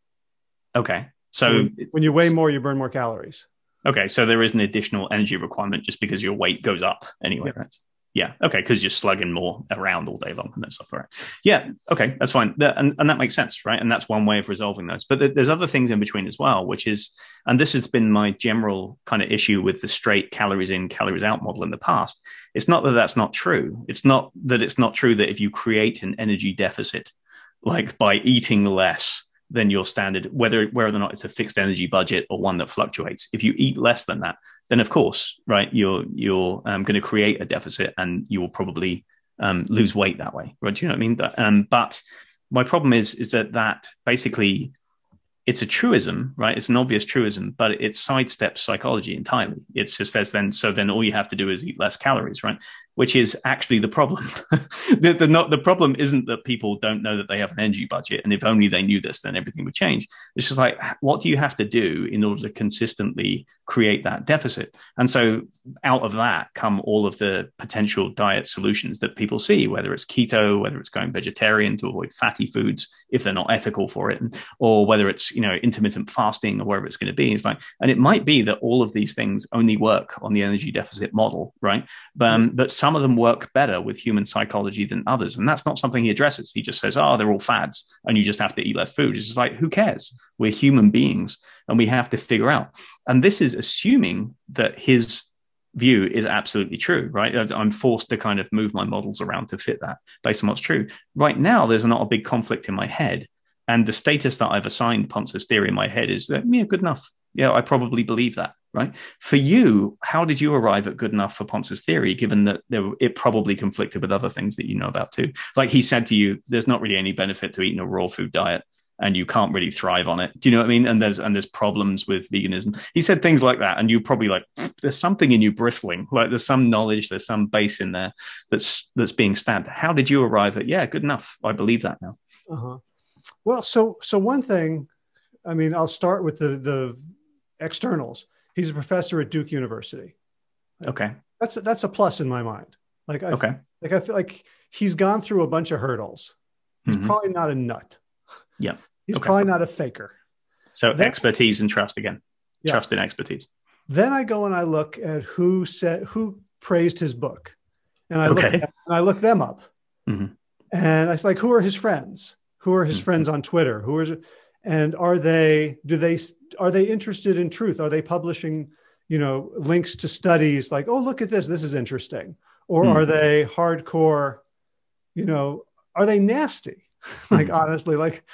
Okay, so when, when you weigh more, you burn more calories. Okay, so there is an additional energy requirement just because your weight goes up anyway, yeah. Right? Yeah. Okay. Because you're slugging more around all day long and that stuff. Right. Yeah. Okay. That's fine. That, and, and that makes sense. Right. And that's one way of resolving those. But th- there's other things in between as well, which is, and this has been my general kind of issue with the straight calories in, calories out model in the past. It's not that that's not true. It's not that it's not true that if you create an energy deficit, like by eating less than your standard, whether whether or not it's a fixed energy budget or one that fluctuates, if you eat less than that, then of course, right, you're you're um, going to create a deficit, and you will probably um, lose weight that way, right? Do you know what I mean? That, um, but my problem is is that that basically it's a truism, right? It's an obvious truism, but it sidesteps psychology entirely. It just says then, so then all you have to do is eat less calories, right? Which is actually the problem. the, the, not, the problem isn't that people don't know that they have an energy budget, and if only they knew this, then everything would change. It's just like, what do you have to do in order to consistently create that deficit? And so out of that come all of the potential diet solutions that people see, whether it's keto, whether it's going vegetarian to avoid fatty foods if they're not ethical for it, or whether it's, you know, intermittent fasting or wherever it's going to be. It's like, and it might be that all of these things only work on the energy deficit model, right? But, um, but some of them work better with human psychology than others. And that's not something he addresses. He just says, oh, they're all fads and you just have to eat less food. It's just like, who cares? We're human beings and we have to figure out. And this is assuming that his view is absolutely true, right? I'm forced to kind of move my models around to fit that based on what's true. Right now, there's not a big conflict in my head. And the status that I've assigned Ponce's theory in my head is that, yeah, good enough. Yeah, I probably believe that, right? For you, how did you arrive at good enough for Ponce's theory, given that there, it probably conflicted with other things that you know about too? Like he said to you, there's not really any benefit to eating a raw food diet and you can't really thrive on it. Do you know what I mean? And there's and there's problems with veganism. He said things like that, and you probably like, there's something in you bristling, like there's some knowledge, there's some base in there that's that's being stabbed. How did you arrive at, yeah, good enough, I believe that now? Uh-huh. Well, so so one thing, I mean, I'll start with the the externals. He's a professor at Duke University. Okay. That's a, that's a plus in my mind. Like, I, okay. like I feel like he's gone through a bunch of hurdles. He's mm-hmm. probably not a nut. Yeah. He's okay. probably not a faker. So then, expertise and trust again. Yeah. Trust in expertise. Then I go and I look at who said who praised his book, and I okay. look at, and I look them up, mm-hmm. and I was like, who are his friends? Who are his mm-hmm. friends on Twitter? Who is, and are they? Do they? Are they interested in truth? Are they publishing, you know, links to studies like, oh, look at this, this is interesting, or mm-hmm. are they hardcore? You know, are they nasty? like mm-hmm. honestly, like.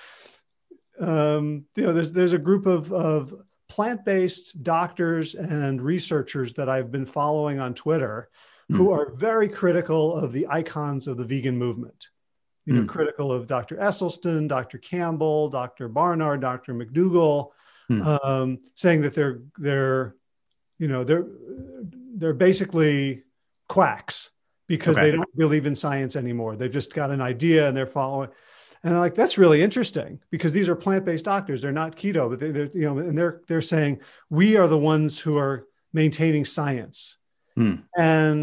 Um, you know, there's there's a group of of plant-based doctors and researchers that I've been following on Twitter mm. who are very critical of the icons of the vegan movement. You know, mm. critical of Doctor Esselstyn, Doctor Campbell, Doctor Barnard, Doctor McDougall, mm. um, saying that they're they're you know they're they're basically quacks because okay. they don't believe in science anymore. They've just got an idea and they're following. And I'm like, that's really interesting because these are plant-based doctors. They're not keto, but they, they're, you know, and they're, they're saying we are the ones who are maintaining science. Mm. And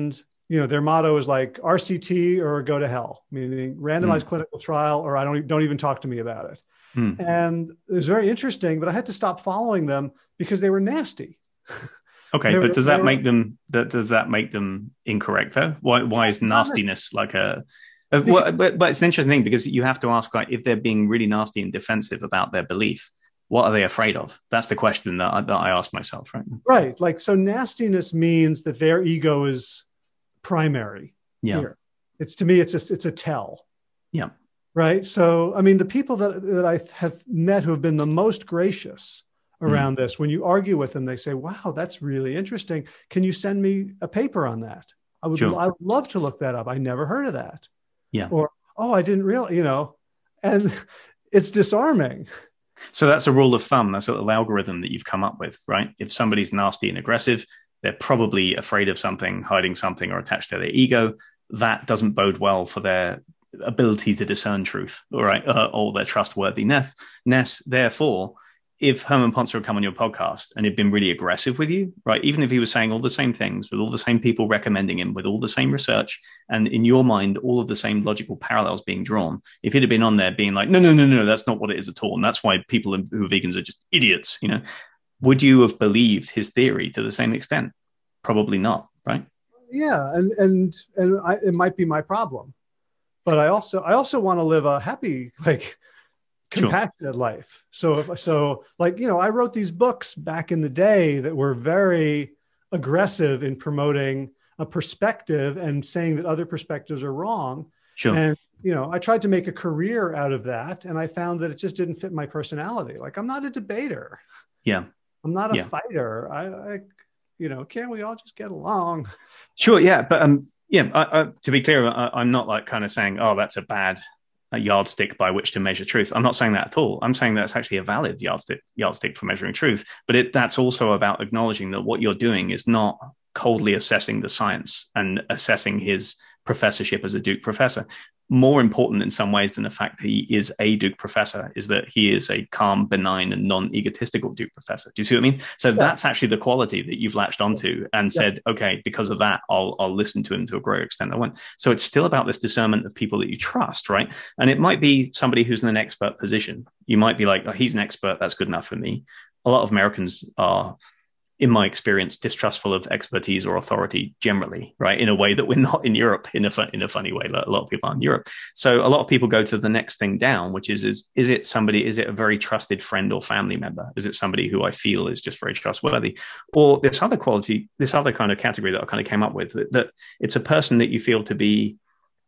you know, their motto is like R C T or go to hell, meaning randomized mm. clinical trial, or I don't, don't even talk to me about it. Mm. And it was very interesting, but I had to stop following them because they were nasty. Okay, were, but does that were, make them, that, does that make them incorrect though? Why, why is nastiness like a, a well, but, but it's an interesting thing because you have to ask, like, if they're being really nasty and defensive about their belief, what are they afraid of? That's the question that I, that I ask myself, right? Right. Like, so nastiness means that their ego is primary. Yeah. Here. It's, to me, it's just, it's a tell. Yeah. Right. So, I mean, the people that, that I have met who have been the most gracious around mm. this, when you argue with them, they say, wow, that's really interesting. Can you send me a paper on that? I would, sure. I would love to look that up. I never heard of that. Yeah. Or, oh, I didn't realize, you know, and it's disarming. So that's a rule of thumb. That's a little algorithm that you've come up with, right? If somebody's nasty and aggressive, they're probably afraid of something, hiding something, or attached to their ego. That doesn't bode well for their ability to discern truth, all right, uh, or their trustworthiness. Therefore, if Herman Ponce had come on your podcast and had been really aggressive with you, right, even if he was saying all the same things with all the same people recommending him, with all the same research, and in your mind, all of the same logical parallels being drawn, if he'd have been on there being like, no, no, no, no, that's not what it is at all, and that's why people who are vegans are just idiots, you know, would you have believed his theory to the same extent? Probably not, right? Yeah, and and and I, it might be my problem, but I also I also want to live a happy, like, compassionate sure. life. So, if, so like, you know, I wrote these books back in the day that were very aggressive in promoting a perspective and saying that other perspectives are wrong. Sure. And, you know, I tried to make a career out of that. And I found that it just didn't fit my personality. Like, I'm not a debater. Yeah. I'm not a yeah. fighter. I, I, you know, can't we all just get along? Sure. Yeah. But, um, yeah, I, I, to be clear, I, I'm not like kind of saying, oh, that's a bad a yardstick by which to measure truth. I'm not saying that at all. I'm saying that's actually a valid yardstick yardstick for measuring truth. But it, that's also about acknowledging that what you're doing is not coldly assessing the science and assessing his professorship as a Duke professor. More important in some ways than the fact that he is a Duke professor is that he is a calm, benign, and non-egotistical Duke professor. Do you see what I mean? So yeah. that's actually the quality that you've latched onto and yeah. said, okay, because of that, I'll I'll listen to him to a greater extent than I want. So it's still about this discernment of people that you trust, right? And it might be somebody who's in an expert position. You might be like, oh, he's an expert, that's good enough for me. A lot of Americans are, in my experience, distrustful of expertise or authority generally, right? In a way that we're not in Europe, in a fun, in a funny way, like a lot of people are in Europe. So a lot of people go to the next thing down, which is, is, is it somebody, is it a very trusted friend or family member? Is it somebody who I feel is just very trustworthy? Or this other quality, this other kind of category that I kind of came up with, that, that it's a person that you feel to be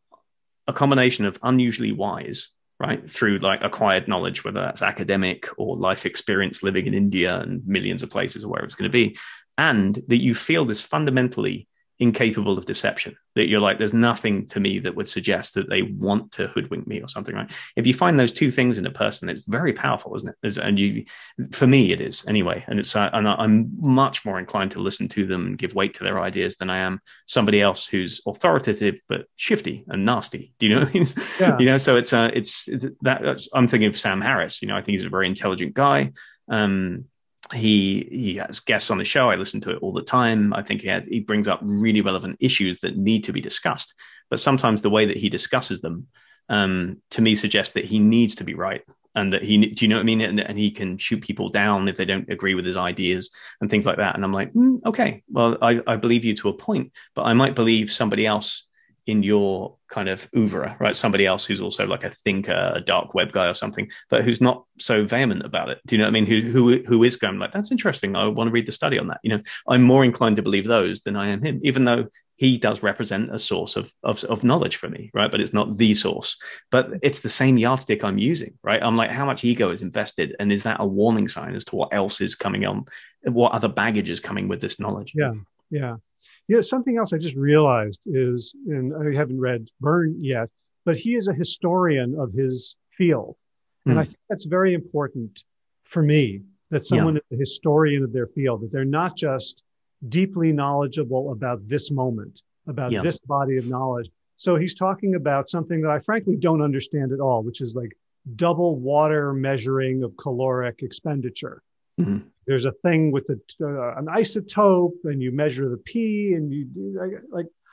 a combination of unusually wise, right, through like acquired knowledge, whether that's academic or life experience living in India and millions of places or wherever it's going to be, and that you feel this fundamentally incapable of deception, that you're like, there's nothing to me that would suggest that they want to hoodwink me or something, right? If you find those two things in a person, it's very powerful, isn't it? And you, for me, it is anyway. And it's, uh, and I'm much more inclined to listen to them and give weight to their ideas than I am somebody else who's authoritative, but shifty and nasty. Do you know what I mean? Yeah. You know, so it's, uh, it's, it's that I'm thinking of Sam Harris. You know, I think he's a very intelligent guy. Um, He he has guests on the show. I listen to it all the time. I think he had, he brings up really relevant issues that need to be discussed. But sometimes the way that he discusses them, um, to me, suggests that he needs to be right, and that he, do you know what I mean? And, and he can shoot people down if they don't agree with his ideas and things like that. And I'm like, mm, okay, well, I, I believe you to a point, but I might believe somebody else in your kind of oeuvre, right? Somebody else who's also like a thinker, a dark web guy or something, but who's not so vehement about it. Do you know what I mean? Who who who is going like, that's interesting, I want to read the study on that. You know, I'm more inclined to believe those than I am him, even though he does represent a source of, of, of knowledge for me, right? But it's not the source. But it's the same yardstick I'm using, right? I'm like, how much ego is invested? And is that a warning sign as to what else is coming on? What other baggage is coming with this knowledge? Yeah, yeah. Yeah, something else I just realized is, and I haven't read Byrne yet, but he is a historian of his field. Mm. And I think that's very important for me, that someone yeah. is a historian of their field, that they're not just deeply knowledgeable about this moment, about yeah. this body of knowledge. So he's talking about something that I frankly don't understand at all, which is like double water measuring of caloric expenditure. Mm-hmm. There's a thing with the, uh, an isotope, and you measure the P, and you like,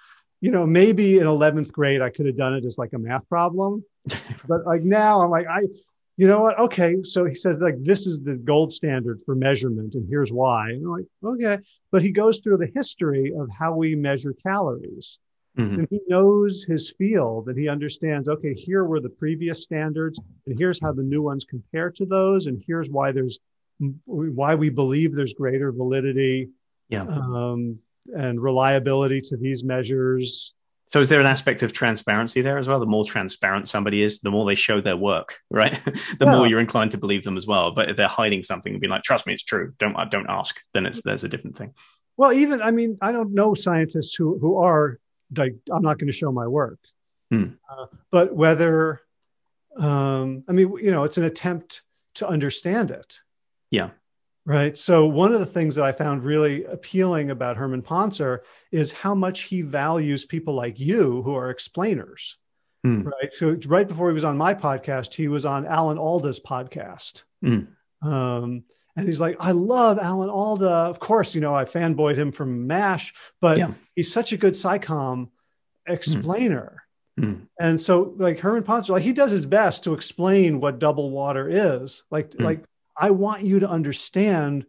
you know, maybe in eleventh grade, I could have done it as like a math problem. But like now I'm like, I, you know what? Okay. So he says like, this is the gold standard for measurement and here's why. And I'm like, okay. But he goes through the history of how we measure calories. Mm-hmm. And he knows his field and he understands, okay, here were the previous standards and here's how the new ones compare to those. And here's why there's, why we believe there's greater validity yeah. um, and reliability to these measures. So is there an aspect of transparency there as well? The more transparent somebody is, the more they show their work, right? the yeah. more you're inclined to believe them as well. But if they're hiding something and being like, trust me, it's true, don't don't ask, then it's there's a different thing. Well, even, I mean, I don't know scientists who, who are like, I'm not going to show my work. Hmm. Uh, but whether, um, I mean, you know, it's an attempt to understand it. Yeah. Right. So one of the things that I found really appealing about Herman Pontzer is how much he values people like you who are explainers. Mm. Right. So right before he was on my podcast, he was on Alan Alda's podcast. Mm. Um, and he's like, I love Alan Alda. Of course, you know, I fanboyed him from MASH, but yeah. he's such a good SciComm explainer. Mm. Mm. And so like Herman Pontzer, like he does his best to explain what double water is. Like, mm. like, I want you to understand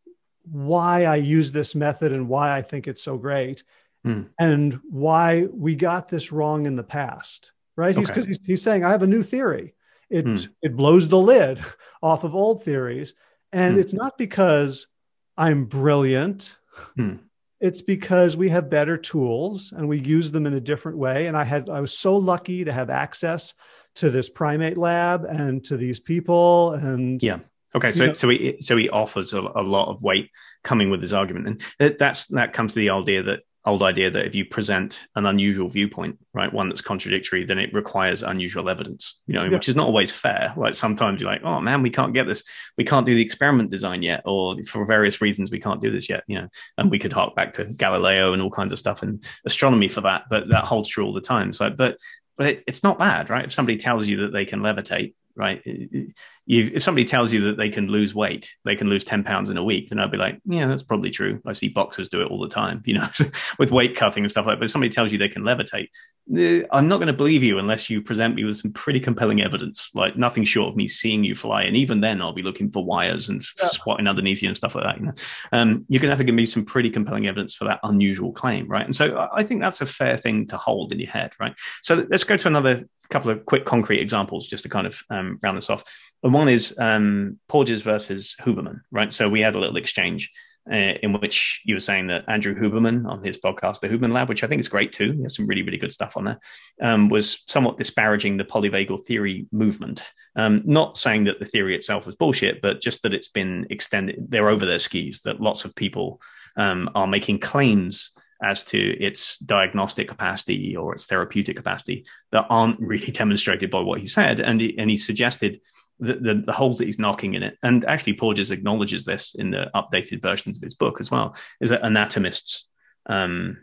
why I use this method and why I think it's so great mm. and why we got this wrong in the past, right? He's, Okay. he's, he's saying, I have a new theory. It, mm. it blows the lid off of old theories. And mm. it's not because I'm brilliant. Mm. It's because we have better tools and we use them in a different way. And I had, I was so lucky to have access to this primate lab and to these people. And yeah. Okay, so you know, so he so he offers a, a lot of weight coming with his argument, and that, that's that comes to the idea that old idea that if you present an unusual viewpoint, right, one that's contradictory, then it requires unusual evidence, you know, yeah. which is not always fair. Like sometimes you're like, oh man, we can't get this, we can't do the experiment design yet, or for various reasons we can't do this yet, you know, and we could hark back to Galileo and all kinds of stuff and astronomy for that, but that holds true all the time. So, but but it, it's not bad, right? If somebody tells you that they can levitate. Right. You, if somebody tells you that they can lose weight, they can lose ten pounds in a week, then I'd be like, yeah, that's probably true. I see boxers do it all the time, you know, with weight cutting and stuff like that. But if somebody tells you they can levitate, I'm not going to believe you unless you present me with some pretty compelling evidence, like nothing short of me seeing you fly. And even then I'll be looking for wires and yeah. squatting underneath you and stuff like that. You know, um, you're going to have to give me some pretty compelling evidence for that unusual claim. Right. And so I think that's a fair thing to hold in your head. Right. So let's go to another couple of quick concrete examples just to kind of um, round this off. And one is um, Porges versus Huberman, right? So we had a little exchange uh, in which you were saying that Andrew Huberman on his podcast, The Huberman Lab, which I think is great too, he has some really, really good stuff on there, um, was somewhat disparaging the polyvagal theory movement. Um, not saying that the theory itself was bullshit, but just that it's been extended, they're over their skis, that lots of people um, are making claims as to its diagnostic capacity or its therapeutic capacity that aren't really demonstrated by what he said. And he, and he suggested the, the, the holes that he's knocking in it. And actually, Porges acknowledges this in the updated versions of his book as well, is that anatomists, um,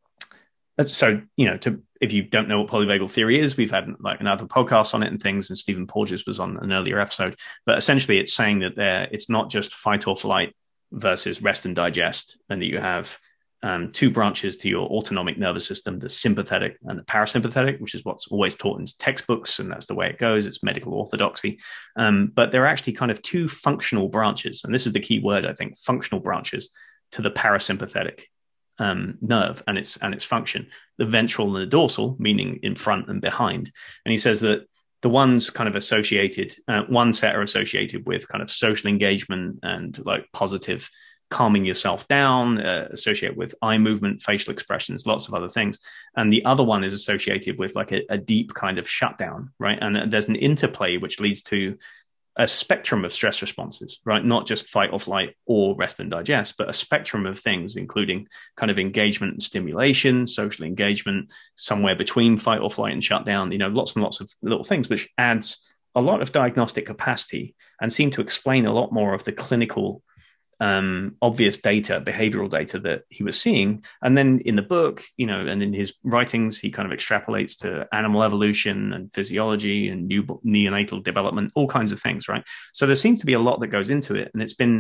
so, you know, to, if you don't know what polyvagal theory is, we've had like another podcast on it and things, and Stephen Porges was on an earlier episode, but essentially it's saying that there, it's not just fight or flight versus rest and digest, and that you have Um, two branches to your autonomic nervous system, the sympathetic and the parasympathetic, which is what's always taught in textbooks, and that's the way it goes. It's medical orthodoxy. Um, but there are actually kind of two functional branches, and this is the key word, I think, functional branches to the parasympathetic um, nerve and its and its function, the ventral and the dorsal, meaning in front and behind. And he says that the ones kind of associated, uh, one set are associated with kind of social engagement and like positive calming yourself down, uh, associated with eye movement, facial expressions, lots of other things. And the other one is associated with like a, a deep kind of shutdown, right? And there's an interplay which leads to a spectrum of stress responses, right? Not just fight or flight or rest and digest, but a spectrum of things, including kind of engagement and stimulation, social engagement, somewhere between fight or flight and shutdown, you know, lots and lots of little things, which adds a lot of diagnostic capacity and seem to explain a lot more of the clinical Um, obvious data, behavioral data that he was seeing. And then in the book, you know, and in his writings, he kind of extrapolates to animal evolution and physiology and new, neonatal development, all kinds of things, right? So there seems to be a lot that goes into it. And it's been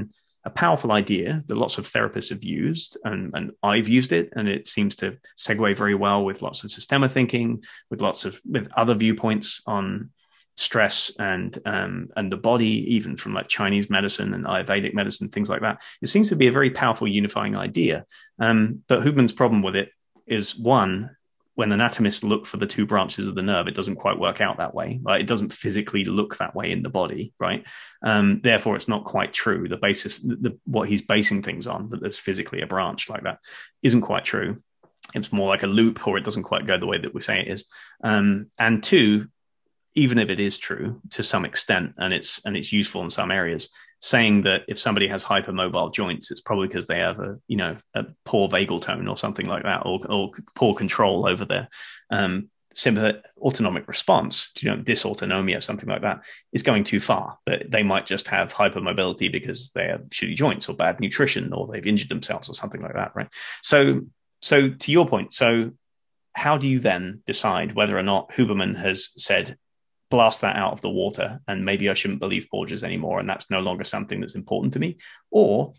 a powerful idea that lots of therapists have used, and, and I've used it, and it seems to segue very well with lots of systema thinking, with lots of with other viewpoints on stress and um, and the body, even from like Chinese medicine and Ayurvedic medicine, things like that. It seems to be a very powerful unifying idea. Um, but Huberman's problem with it is, one, when anatomists look for the two branches of the nerve, it doesn't quite work out that way. Like, it doesn't physically look that way in the body, right? Um, therefore, it's not quite true. The basis, the, what he's basing things on, that there's physically a branch like that, isn't quite true. It's more like a loop, or it doesn't quite go the way that we say it is. Um, and two, even if it is true to some extent, and it's and it's useful in some areas, saying that if somebody has hypermobile joints, it's probably because they have a you know a poor vagal tone or something like that, or, or poor control over their um, sympathetic autonomic response, you know, dysautonomia, something like that, is going too far. That they might just have hypermobility because they have shitty joints or bad nutrition, or they've injured themselves or something like that, right? So, so to your point, so how do you then decide whether or not Huberman has said, blast that out of the water, and maybe I shouldn't believe Porges anymore, and that's no longer something that's important to me? Or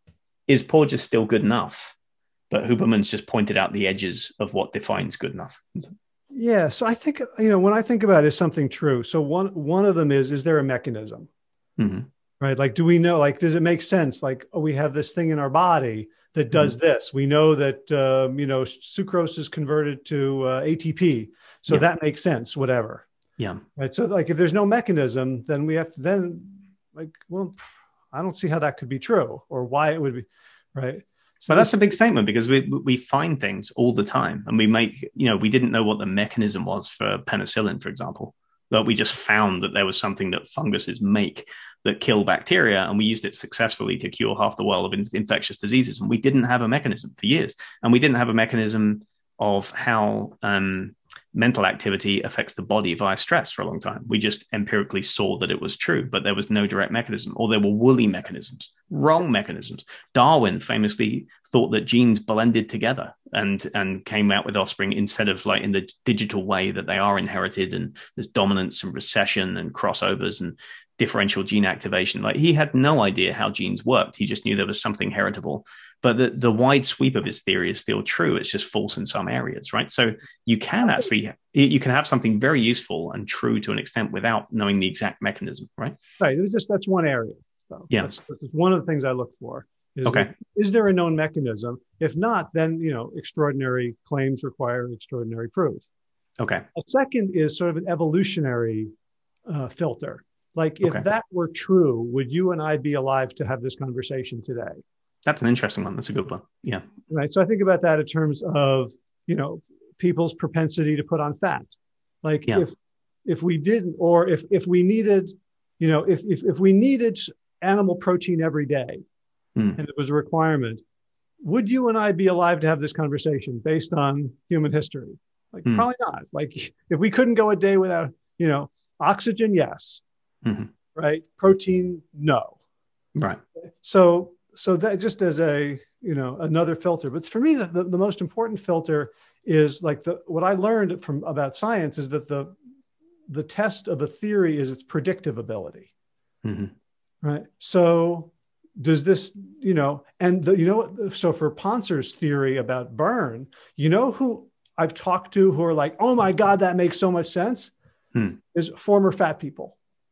is Porges still good enough, but Huberman's just pointed out the edges of what defines good enough? Yeah, so I think, you know, when I think about it, is something true. So one one of them is, is there a mechanism? Mm-hmm. Right? Like, do we know, like, does it make sense? Like, oh, we have this thing in our body that does mm-hmm. this. We know that, um, you know, sucrose is converted to uh, A T P. So yeah. that makes sense, whatever. Yeah. Right. So like, if there's no mechanism, then we have to then like, well, I don't see how that could be true, or why it would be. Right. So that's a big statement, because we we find things all the time, and we make, you know, we didn't know what the mechanism was for penicillin, for example, but we just found that there was something that funguses make that kill bacteria, and we used it successfully to cure half the world of in- infectious diseases. And we didn't have a mechanism for years, and we didn't have a mechanism of how um, mental activity affects the body via stress for a long time. We just empirically saw that it was true, but there was no direct mechanism, or there were woolly mechanisms, wrong mechanisms. Darwin famously thought that genes blended together and, and came out with offspring instead of like in the digital way that they are inherited, and there's dominance and recession and crossovers and differential gene activation. Like, he had no idea how genes worked. He just knew there was something heritable. But the, the wide sweep of his theory is still true. It's just false in some areas, right? So you can actually, you can have something very useful and true to an extent without knowing the exact mechanism, right? Right. It was just, that's one area. So yeah. That's, that's one of the things I look for. Is, okay. Is there a known mechanism? If not, then, you know, extraordinary claims require extraordinary proof. Okay. A second is sort of an evolutionary uh, filter. Like, if okay. that were true, would you and I be alive to have this conversation today? That's an interesting one. That's a good one. Yeah. Right. So I think about that in terms of, you know, people's propensity to put on fat. Like, yeah. if if we didn't, or if if we needed, you know, if if, if we needed animal protein every day, mm. and it was a requirement, would you and I be alive to have this conversation based on human history? Like, mm. probably not. Like, if we couldn't go a day without, you know, oxygen, yes. Mm-hmm. Right. Protein, no. Right. So So that just as a, you know, another filter. But for me, the, the, the most important filter is like the, what I learned from about science is that the, the test of a theory is its predictive ability. Mm-hmm. Right. So does this, you know, and the, you know what, so for Ponser's theory about burn, you know, who I've talked to who are like, oh my God, that makes so much sense, hmm. is former fat people.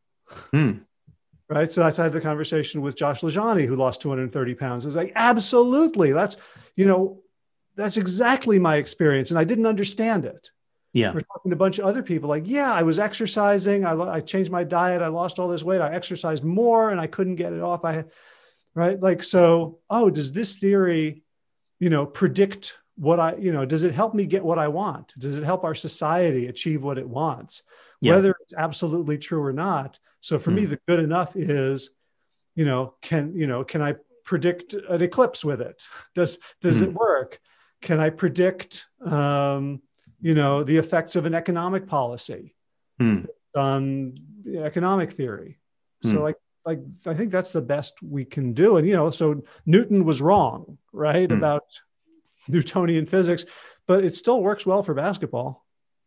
Hmm. Right. So that's, I had the conversation with Josh Lajani, who lost two hundred thirty pounds. I was like, absolutely. That's, you know, that's exactly my experience. And I didn't understand it. Yeah. We're talking to a bunch of other people like, yeah, I was exercising. I, I changed my diet. I lost all this weight. I exercised more and I couldn't get it off. I had, right. Like, so, oh, does this theory, you know, predict what I, you know, does it help me get what I want? Does it help our society achieve what it wants? Yeah. Whether it's absolutely true or not. So for mm. me, the good enough is, you know, can, you know, can I predict an eclipse with it? Does, does mm. it work? Can I predict, um, you know, the effects of an economic policy mm. on economic theory? Mm. So like, like, I think that's the best we can do. And, you know, so Newton was wrong, right? Mm. About Newtonian physics, but it still works well for basketball.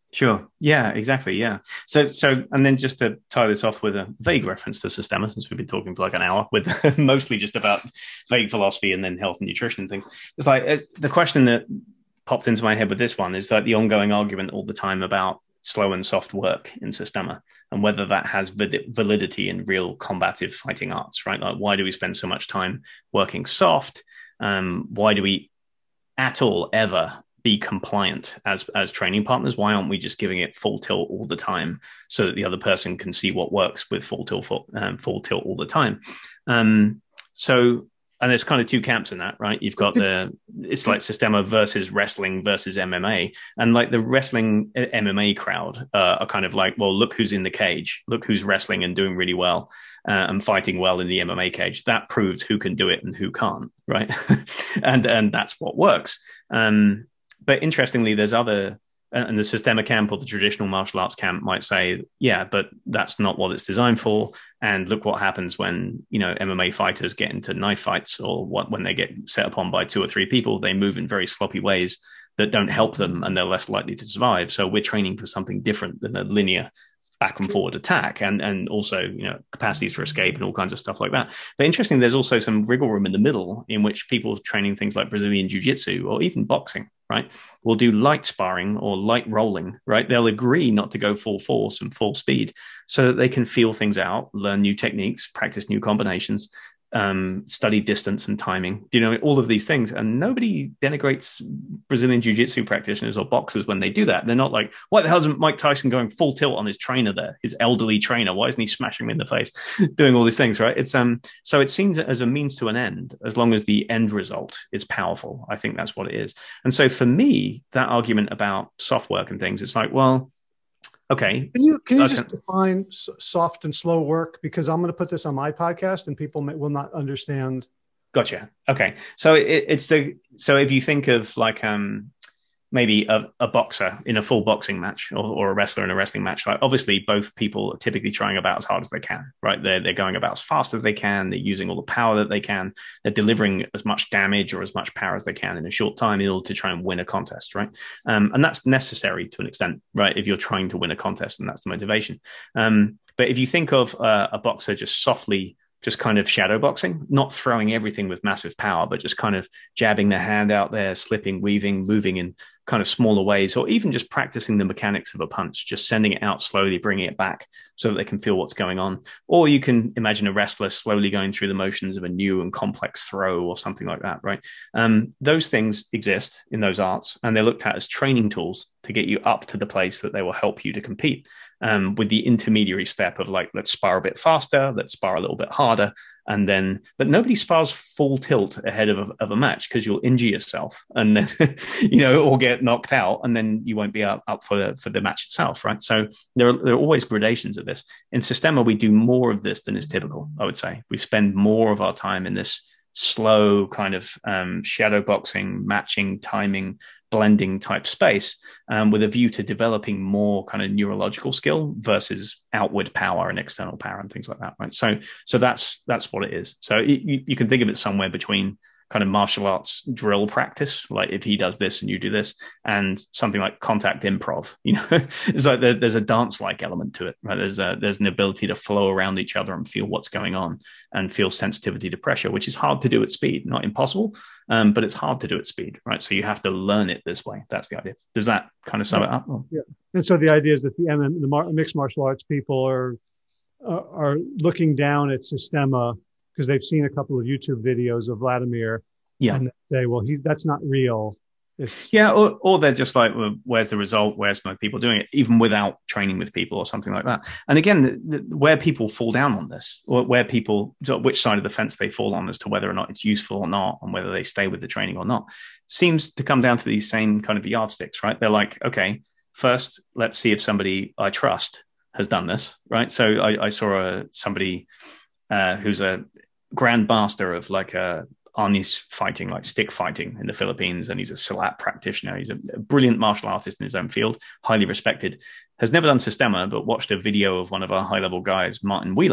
Sure. Yeah, exactly. Yeah. So, so, and then just to tie this off with a vague reference to Systema, since we've been talking for like an hour with mostly just about vague philosophy and then health and nutrition and things. It's like uh, the question that popped into my head with this one is like the ongoing argument all the time about slow and soft work in Systema and whether that has validity in real combative fighting arts, right? Like, why do we spend so much time working soft? Um, why do we at all ever be compliant as as training partners? Why aren't we just giving it full tilt all the time so that the other person can see what works with full tilt full, um, full tilt all the time? Um, so, and there's kind of two camps in that, right? You've got the, it's like Systema versus wrestling versus M M A. And like the wrestling M M A crowd uh, are kind of like, well, look who's in the cage. Look who's wrestling and doing really well uh, and fighting well in the M M A cage. That proves who can do it and who can't, right? and and that's what works. Um, But interestingly, there's other, and the Systema camp or the traditional martial arts camp might say, yeah, but that's not what it's designed for. And look what happens when, you know, M M A fighters get into knife fights, or what, when they get set upon by two or three people, they move in very sloppy ways that don't help them and they're less likely to survive. So we're training for something different than a linear back and forward attack, and and also, you know, capacities for escape and all kinds of stuff like that. But interesting, there's also some wriggle room in the middle in which people training things like Brazilian jiu-jitsu or even boxing, right, will do light sparring or light rolling, right? They'll agree not to go full force and full speed so that they can feel things out, learn new techniques, practice new combinations, um, study distance and timing, you know, all of these things. And nobody denigrates Brazilian jiu-jitsu practitioners or boxers when they do that. They're not like, why the hell isn't Mike Tyson going full tilt on his trainer there, his elderly trainer? Why isn't he smashing him in the face, doing all these things, right? It's um, so it seems as a means to an end, as long as the end result is powerful. I think that's what it is. And so for me, that argument about soft work and things, it's like, well, okay. Can you can you okay. just define soft and slow work? Because I'm going to put this on my podcast, and people may, will not understand. Gotcha. Okay. So it, it's the so if you think of like um maybe a, a boxer in a full boxing match, or, or a wrestler in a wrestling match, like obviously both people are typically trying about as hard as they can, right? They're they're going about as fast as they can. They're using all the power that they can. They're delivering as much damage or as much power as they can in a short time in order to try and win a contest, right? Um, and that's necessary to an extent, right? If you're trying to win a contest, and that's the motivation. Um, but if you think of uh, a boxer just softly, just kind of shadow boxing, not throwing everything with massive power, but just kind of jabbing their hand out there, slipping, weaving, moving in kind of smaller ways, or even just practicing the mechanics of a punch, just sending it out slowly, bringing it back so that they can feel what's going on. Or you can imagine a wrestler slowly going through the motions of a new and complex throw or something like that, right? Um, those things exist in those arts, and they're looked at as training tools to get you up to the place that they will help you to compete. Um, with the intermediary step of like, let's spar a bit faster, let's spar a little bit harder. And then, but nobody spars full tilt ahead of a, of a match, because you'll injure yourself and then, you know, or get knocked out, and then you won't be up, up for, the, for the match itself, right? So there are, there are always gradations of this. In Systema, we do more of this than is typical, I would say. We spend more of our time in this slow kind of um, shadow boxing, matching, timing, blending type space, um, with a view to developing more kind of neurological skill versus outward power and external power and things like that, right? So, so that's that's what it is. So you, you can think of it somewhere between kind of martial arts drill practice, like if he does this and you do this, and something like contact improv. You know, it's like there, there's a dance-like element to it, right? There's a, there's an ability to flow around each other and feel what's going on and feel sensitivity to pressure, which is hard to do at speed, not impossible, um, but it's hard to do at speed, right? So you have to learn it this way. That's the idea. Does that kind of sum it up? Yeah. And so the idea is that the M M, the mar- mixed martial arts people are uh, are looking down at Systema because they've seen a couple of YouTube videos of Vladimir, yeah, and they say, well, he that's not real. It's yeah, or, or they're just like, well, where's the result? Where's my people doing it, even without training with people or something like that? And again, the, the, where people fall down on this, or where people, which side of the fence they fall on as to whether or not it's useful or not, and whether they stay with the training or not, seems to come down to these same kind of yardsticks, right? They're like, okay, first, let's see if somebody I trust has done this, right? So I, I saw a, somebody uh, who's a grandmaster of like a Arnis fighting, like stick fighting in the Philippines, and he's a Silat practitioner. He's a, a brilliant martial artist in his own field, highly respected. Has never done Systema, but watched a video of one of our high-level guys, Martin Wheeler,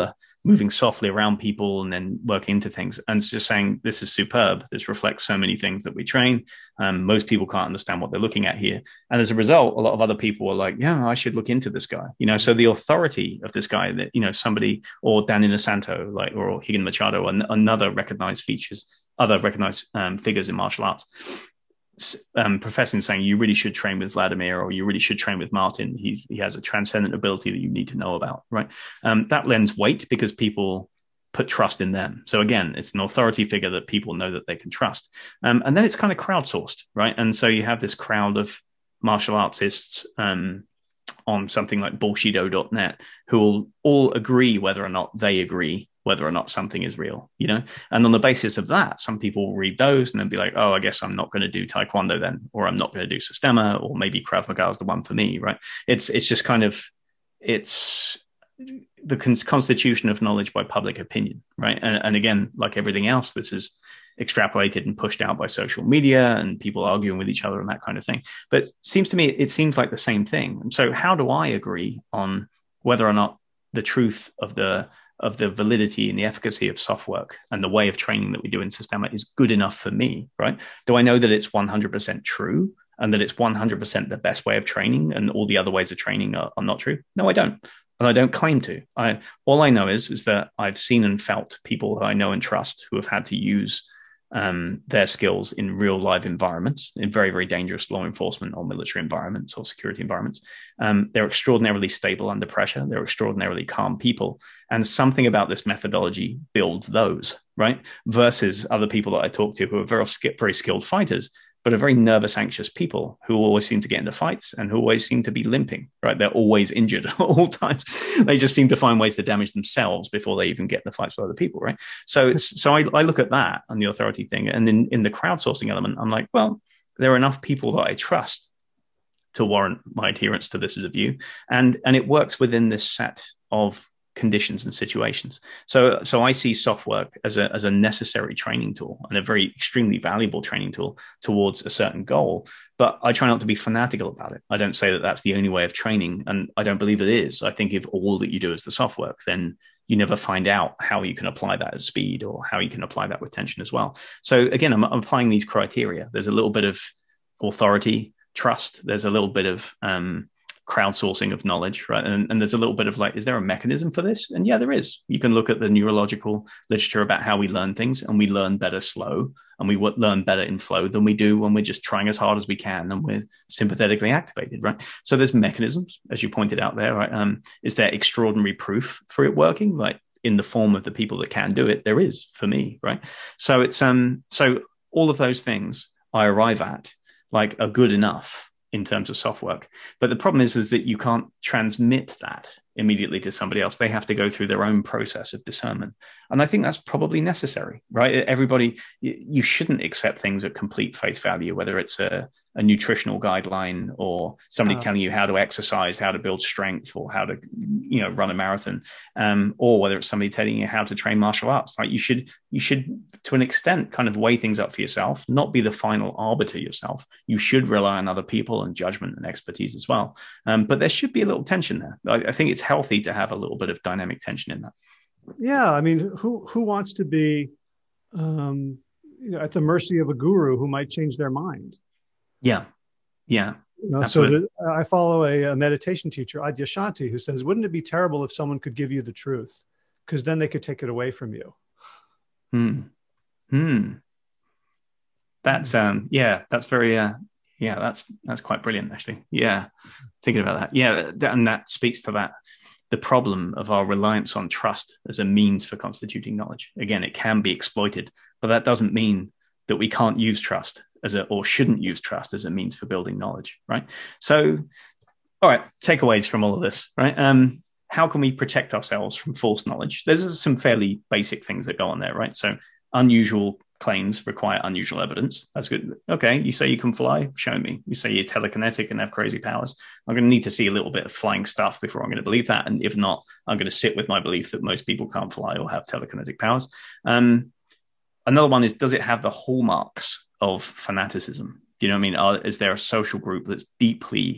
moving softly around people and then working into things. And it's just saying, this is superb. This reflects so many things that we train. Um, most people can't understand what they're looking at here. And as a result, a lot of other people are like, yeah, I should look into this guy. You know, so the authority of this guy that, you know, somebody, or Danny Inosanto, like, or Higan Machado, and another recognized features, other recognized um, figures in martial arts, Um, professing, saying you really should train with Vladimir, or you really should train with Martin. He he has a transcendent ability that you need to know about, right? Um, that lends weight because people put trust in them. So again, it's an authority figure that people know that they can trust. Um, and then it's kind of crowdsourced, right? And so you have this crowd of martial artists um, on something like Bullshido dot net who will all agree whether or not they agree whether or not something is real, you know? And on the basis of that, some people will read those and then be like, oh, I guess I'm not going to do Taekwondo then, or I'm not going to do Systema, or maybe Krav Maga is the one for me, right? It's it's just kind of, it's the con- constitution of knowledge by public opinion, right? And, and again, like everything else, this is extrapolated and pushed out by social media and people arguing with each other and that kind of thing. But it seems to me, it seems like the same thing. And so how do I agree on whether or not the truth of the of the validity and the efficacy of soft work and the way of training that we do in Systema is good enough for me, right? Do I know that it's one hundred percent true and that it's one hundred percent the best way of training and all the other ways of training are, are not true? No, I don't. And I don't claim to. I, all I know is, is that I've seen and felt people who I know and trust who have had to use um, their skills in real live environments, in very, very dangerous law enforcement or military environments or security environments. Um, they're extraordinarily stable under pressure. They're extraordinarily calm people. And something about this methodology builds those, right? Versus other people that I talk to who are very, very skilled fighters, but are very nervous, anxious people who always seem to get into fights and who always seem to be limping, right? They're always injured at all times. They just seem to find ways to damage themselves before they even get in the fights with other people, right? So it's so I, I look at that and the authority thing. And then in the crowdsourcing element, I'm like, well, there are enough people that I trust to warrant my adherence to this as a view. And, and it works within this set of conditions and situations. So, so I see soft work as a, as a necessary training tool and a very extremely valuable training tool towards a certain goal, but I try not to be fanatical about it. I don't say that that's the only way of training, and I don't believe it is. I think if all that you do is the soft work, then you never find out how you can apply that at speed or how you can apply that with tension as well. So again, I'm, I'm applying these criteria. There's a little bit of authority, trust. There's a little bit of, um, crowdsourcing of knowledge, right? And, and there's a little bit of like, is there a mechanism for this? And yeah, there is. You can look at the neurological literature about how we learn things, and we learn better slow, and we w- learn better in flow than we do when we're just trying as hard as we can and we're sympathetically activated, right? So there's mechanisms, as you pointed out there, right? Um, is there extraordinary proof for it working? Like in the form of the people that can do it, there is for me, right? So it's um, so all of those things I arrive at like are good enough in terms of soft work. But the problem is, is that you can't transmit that immediately to somebody else. They have to go through their own process of discernment. And I think that's probably necessary, right? Everybody, you shouldn't accept things at complete face value, whether it's a, a nutritional guideline or somebody oh. telling you how to exercise, how to build strength, or how to, you know, run a marathon, um, or whether it's somebody telling you how to train martial arts. Like you should, you should, to an extent, kind of weigh things up for yourself, not be the final arbiter yourself. You should rely on other people and judgment and expertise as well. Um, but there should be a little tension there. I, I think it's healthy to have a little bit of dynamic tension in that. Yeah, I mean, who who wants to be, um, you know, at the mercy of a guru who might change their mind? Yeah, yeah. You know, so the, I follow a, a meditation teacher, Adyashanti, who says, "Wouldn't it be terrible if someone could give you the truth, because then they could take it away from you?" Hmm. Hmm. That's um. Yeah, that's very uh. Yeah, that's that's quite brilliant, actually. Yeah, thinking about that. Yeah, and that speaks to that. The problem of our reliance on trust as a means for constituting knowledge. Again, it can be exploited, but that doesn't mean that we can't use trust as a, or shouldn't use trust as a means for building knowledge, right? So, all right, takeaways from all of this, right? Um, how can we protect ourselves from false knowledge? There's some fairly basic things that go on there, right? So unusual claims require unusual evidence. That's good. Okay, you say you can fly, show me. You say you're telekinetic and have crazy powers. I'm going to need to see a little bit of flying stuff before I'm going to believe that. And if not, I'm going to sit with my belief that most people can't fly or have telekinetic powers. Um, another one is, does it have the hallmarks of fanaticism? Do you know what I mean? Are, is there a social group that's deeply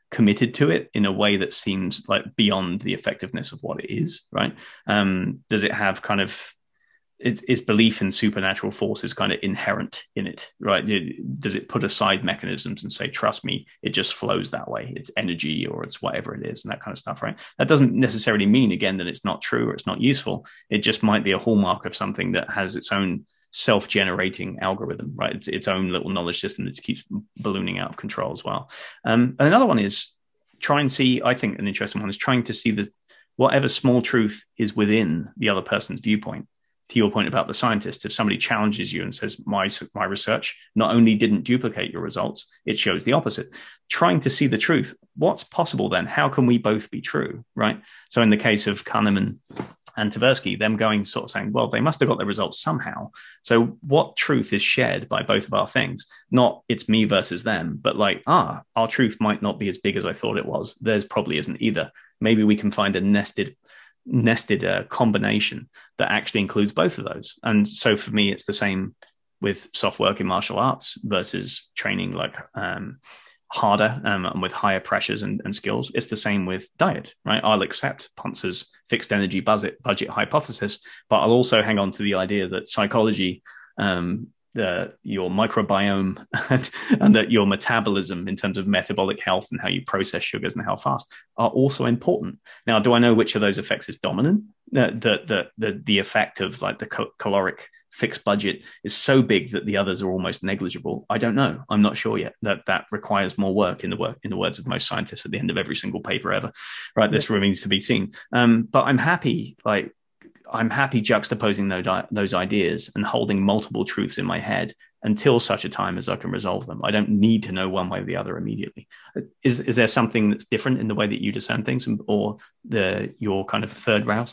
committed to it in a way that seems like beyond the effectiveness of what it is, right? Um, does it have kind of Is, is belief in supernatural forces kind of inherent in it, right? Does it put aside mechanisms and say, trust me, it just flows that way? It's energy or it's whatever it is and that kind of stuff, right? That doesn't necessarily mean, again, that it's not true or it's not useful. It just might be a hallmark of something that has its own self-generating algorithm, right? It's its own little knowledge system that keeps ballooning out of control as well. Um, and another one is try and see, I think an interesting one is trying to see that whatever small truth is within the other person's viewpoint. To your point about the scientist, if somebody challenges you and says, my, my research not only didn't duplicate your results, it shows the opposite. Trying to see the truth. What's possible then? How can we both be true, right? So in the case of Kahneman and Tversky, them going sort of saying, well, they must have got their results somehow. So what truth is shared by both of our things? Not it's me versus them, but like, ah, our truth might not be as big as I thought it was. Theirs probably isn't either. Maybe we can find a nested nested uh, combination that actually includes both of those. And so for me, it's the same with soft work in martial arts versus training like um, harder um, and with higher pressures and, and skills. It's the same with diet, right? I'll accept Pontzer's fixed energy budget, budget hypothesis, but I'll also hang on to the idea that psychology, um, the, your microbiome and, and that your metabolism in terms of metabolic health and how you process sugars and how fast are also important. Now, do I know which of those effects is dominant? The, the, the, the, the effect of like the cal- caloric fixed budget is so big that the others are almost negligible. I don't know. I'm not sure yet. That that requires more work in the work, in the words of most scientists at the end of every single paper ever, right? This remains to be seen. Um, but I'm happy, like, I'm happy juxtaposing those, those ideas and holding multiple truths in my head until such a time as I can resolve them. I don't need to know one way or the other immediately. Is, is there something that's different in the way that you discern things or the your kind of third route?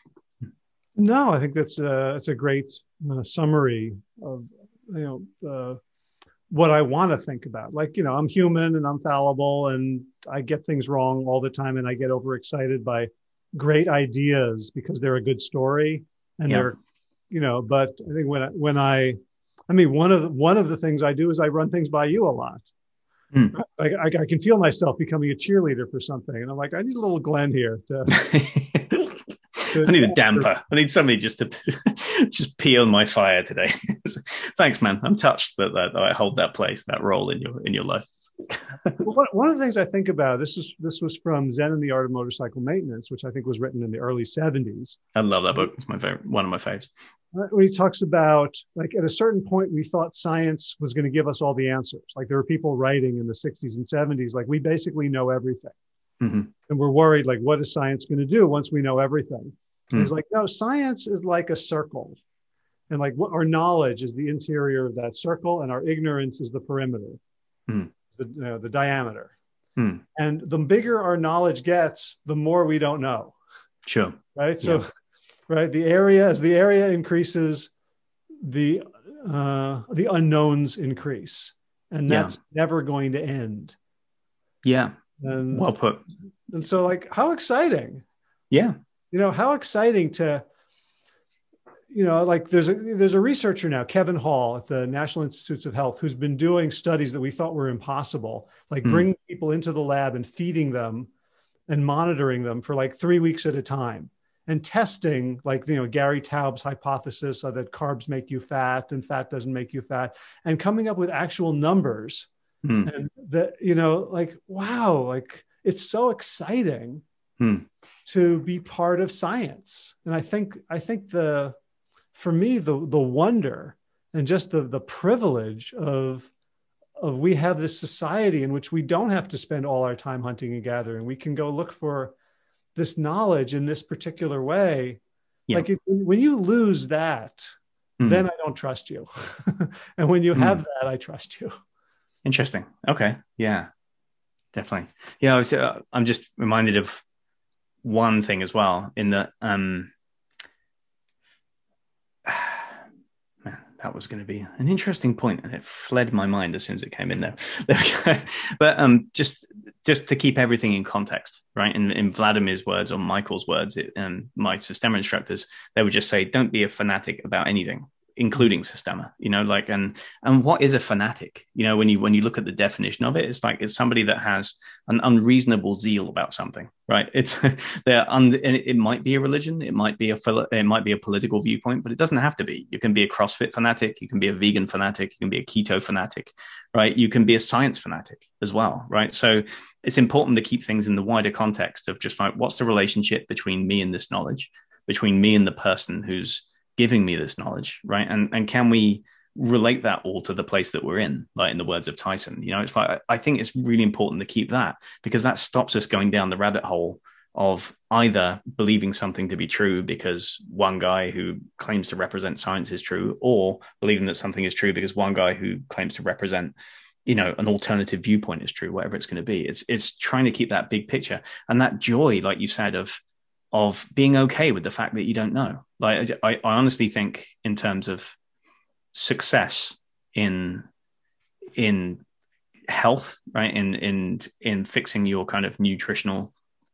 No, I think that's a, that's a great uh, summary of, you know, uh, what I want to think about. Like, you know, I'm human and I'm fallible and I get things wrong all the time and I get overexcited by great ideas because they're a good story and yeah. they're, you know, but I think when I, when I, I mean, one of the, one of the things I do is I run things by you a lot. Mm. I, I, I can feel myself becoming a cheerleader for something. And I'm like, I need a little Glenn here to, to I need a damper. I need somebody just to just pee on my fire today. Thanks, man. I'm touched that, that I hold that place, that role in your, in your life. Well, one of the things I think about, this is this was from Zen and the Art of Motorcycle Maintenance, which I think was written in the early seventies. I love that book. It's my favorite, one of my favorites. When he talks about, like, at a certain point, we thought science was going to give us all the answers. Like, there were people writing in the sixties and seventies, like, we basically know everything. Mm-hmm. And we're worried, like, what is science going to do once we know everything? Mm-hmm. He's like, no, science is like a circle. And like, what our knowledge is the interior of that circle, and our ignorance is the perimeter. Mm-hmm. The, you know, the diameter. Hmm. And the bigger our knowledge gets, the more we don't know. Sure. Right. So, yeah. right. The area, as the area increases, the, uh, the unknowns increase, and that's yeah. never going to end. Yeah. And, well put. And so, like, how exciting. Yeah. You know, how exciting to, you know, like there's a there's a researcher now, Kevin Hall at the National Institutes of Health, who's been doing studies that we thought were impossible, like mm. bringing people into the lab and feeding them and monitoring them for like three weeks at a time and testing, like, you know, Gary Taubes' hypothesis of that carbs make you fat and fat doesn't make you fat, and coming up with actual numbers. Mm. And that, you know, like, wow, like it's so exciting mm. to be part of science. And I think I think the For me, the the wonder and just the the privilege of of we have this society in which we don't have to spend all our time hunting and gathering. We can go look for this knowledge in this particular way. Yeah. Like if, when you lose that, mm. then I don't trust you. And when you mm. have that, I trust you. Interesting. Okay. Yeah, definitely. Yeah, I was, uh, I'm just reminded of one thing as well in that. Um, Man, that was going to be an interesting point, and it fled my mind as soon as it came in there. There we go. But um, just just to keep everything in context, right? In, in Vladimir's words or Michael's words, it, um, my Systema instructors, they would just say, "Don't be a fanatic about anything. including Systema, you know, like, and, and what is a fanatic? You know, when you, when you look at the definition of it, it's like, it's somebody that has an unreasonable zeal about something, right? It's, they're, un, it might be a religion, it might be a, it might be a political viewpoint, but it doesn't have to be. You can be a CrossFit fanatic, you can be a vegan fanatic, you can be a keto fanatic, right? You can be a science fanatic as well, right? So it's important to keep things in the wider context of just like, what's the relationship between me and this knowledge, between me and the person who's giving me this knowledge, right? And and can we relate that all to the place that we're in, like in the words of Tyson? You know, it's like, I think it's really important to keep that, because that stops us going down the rabbit hole of either believing something to be true because one guy who claims to represent science is true, or believing that something is true because one guy who claims to represent, you know, an alternative viewpoint is true, whatever it's going to be. It's it's trying to keep that big picture and that joy, like you said, of of being okay with the fact that you don't know. Like, I, I honestly think in terms of success in in health, right, in in in fixing your kind of nutritional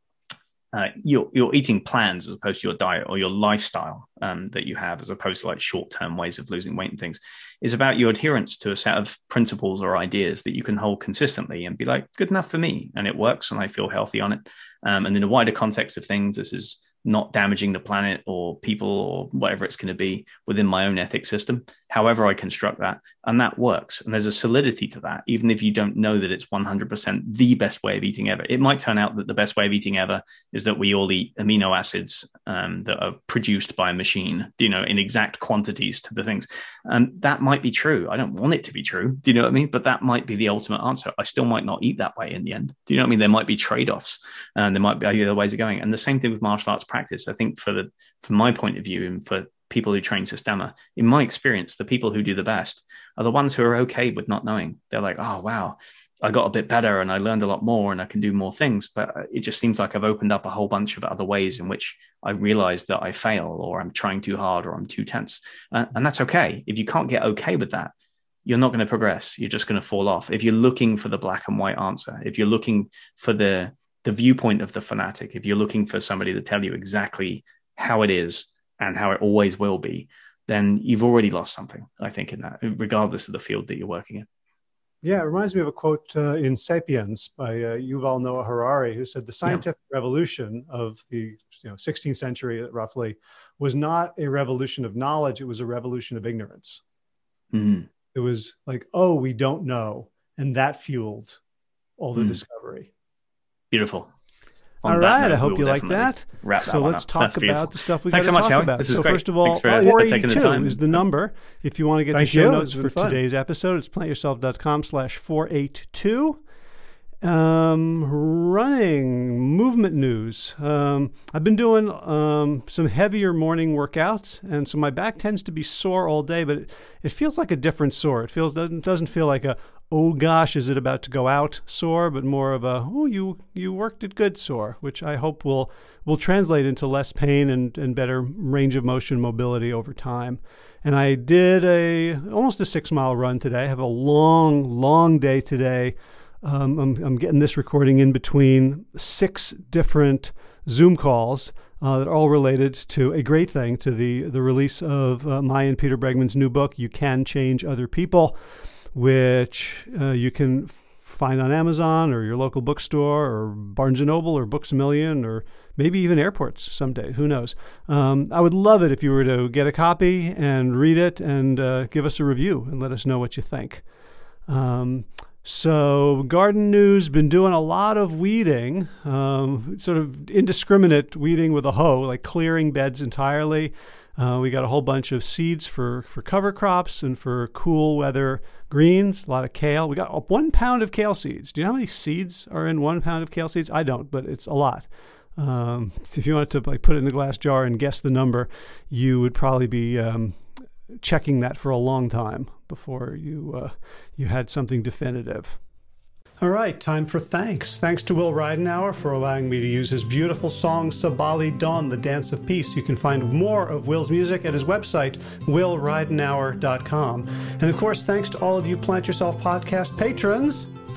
Uh, your your eating plans as opposed to your diet or your lifestyle um, that you have, as opposed to like short-term ways of losing weight and things, is about your adherence to a set of principles or ideas that you can hold consistently and be like, good enough for me, and it works and I feel healthy on it. Um, and in a wider context of things, this is not damaging the planet or people or whatever it's going to be within my own ethics system, however I construct that. And that works. And there's a solidity to that, even if you don't know that it's one hundred percent the best way of eating ever. It might turn out that the best way of eating ever is that we all eat amino acids um, that are produced by a machine, you know, in exact quantities to the things. And that might be true. I don't want it to be true. Do you know what I mean? But that might be the ultimate answer. I still might not eat that way in the end. Do you know what I mean? There might be trade-offs and there might be other ways of going. And the same thing with martial arts practice. I think for the, from my point of view, and for people who train Systema, in my experience, the people who do the best are the ones who are okay with not knowing. They're like, oh, wow, I got a bit better and I learned a lot more and I can do more things. But it just seems like I've opened up a whole bunch of other ways in which I realize that I fail, or I'm trying too hard, or I'm too tense. Uh, and that's okay. If you can't get okay with that, you're not going to progress. You're just going to fall off. If you're looking for the black and white answer, if you're looking for the the viewpoint of the fanatic, if you're looking for somebody to tell you exactly how it is and how it always will be, then you've already lost something, I think, in that, regardless of the field that you're working in. Yeah, it reminds me of a quote uh, in Sapiens by uh, Yuval Noah Harari, who said the scientific yeah. revolution of the you know, sixteenth century, roughly, was not a revolution of knowledge. It was a revolution of ignorance. Mm. It was like, oh, we don't know. And that fueled all the mm. discovery. Beautiful. On all right, note, I hope you like that. So let's up. talk That's about beautiful. the stuff we got to so much, talk Howie. about. This is so great. first of all, for, four uh, eighty-two is the number. If you want to get Thank the show you. notes for fun. today's episode, it's plantyourself.com slash 482. Um, running, movement news. Um, I've been doing um, some heavier morning workouts, and so my back tends to be sore all day, but it, it feels like a different sore. It feels doesn't doesn't feel like a, oh gosh, is it about to go out sore, but more of a, oh, you you worked it good sore, which I hope will will translate into less pain and, and better range of motion mobility over time. And I did a almost a six mile run today. I have a long, long day today. Um, I'm, I'm getting this recording in between six different Zoom calls uh, that are all related to a great thing, to the, the release of uh, my and Peter Bregman's new book, You Can Change Other People, which uh, you can f- find on Amazon or your local bookstore or Barnes and Noble or Books A Million or maybe even airports someday. Who knows? Um, I would love it if you were to get a copy and read it and uh, give us a review and let us know what you think. Um, So garden news, been doing a lot of weeding, um, sort of indiscriminate weeding with a hoe, like clearing beds entirely. Uh, we got a whole bunch of seeds for, for cover crops and for cool weather greens, a lot of kale. We got one pound of kale seeds. Do you know how many seeds are in one pound of kale seeds? I don't, but it's a lot. Um, if you wanted to like put it in a glass jar and guess the number, you would probably be um, checking that for a long time before you uh, you had something definitive. All right, time for thanks. Thanks to Will Ridenhour for allowing me to use his beautiful song Sabali Dawn, The Dance of Peace. You can find more of Will's music at his website, will ridenhour dot com. And of course, thanks to all of you Plant Yourself podcast patrons.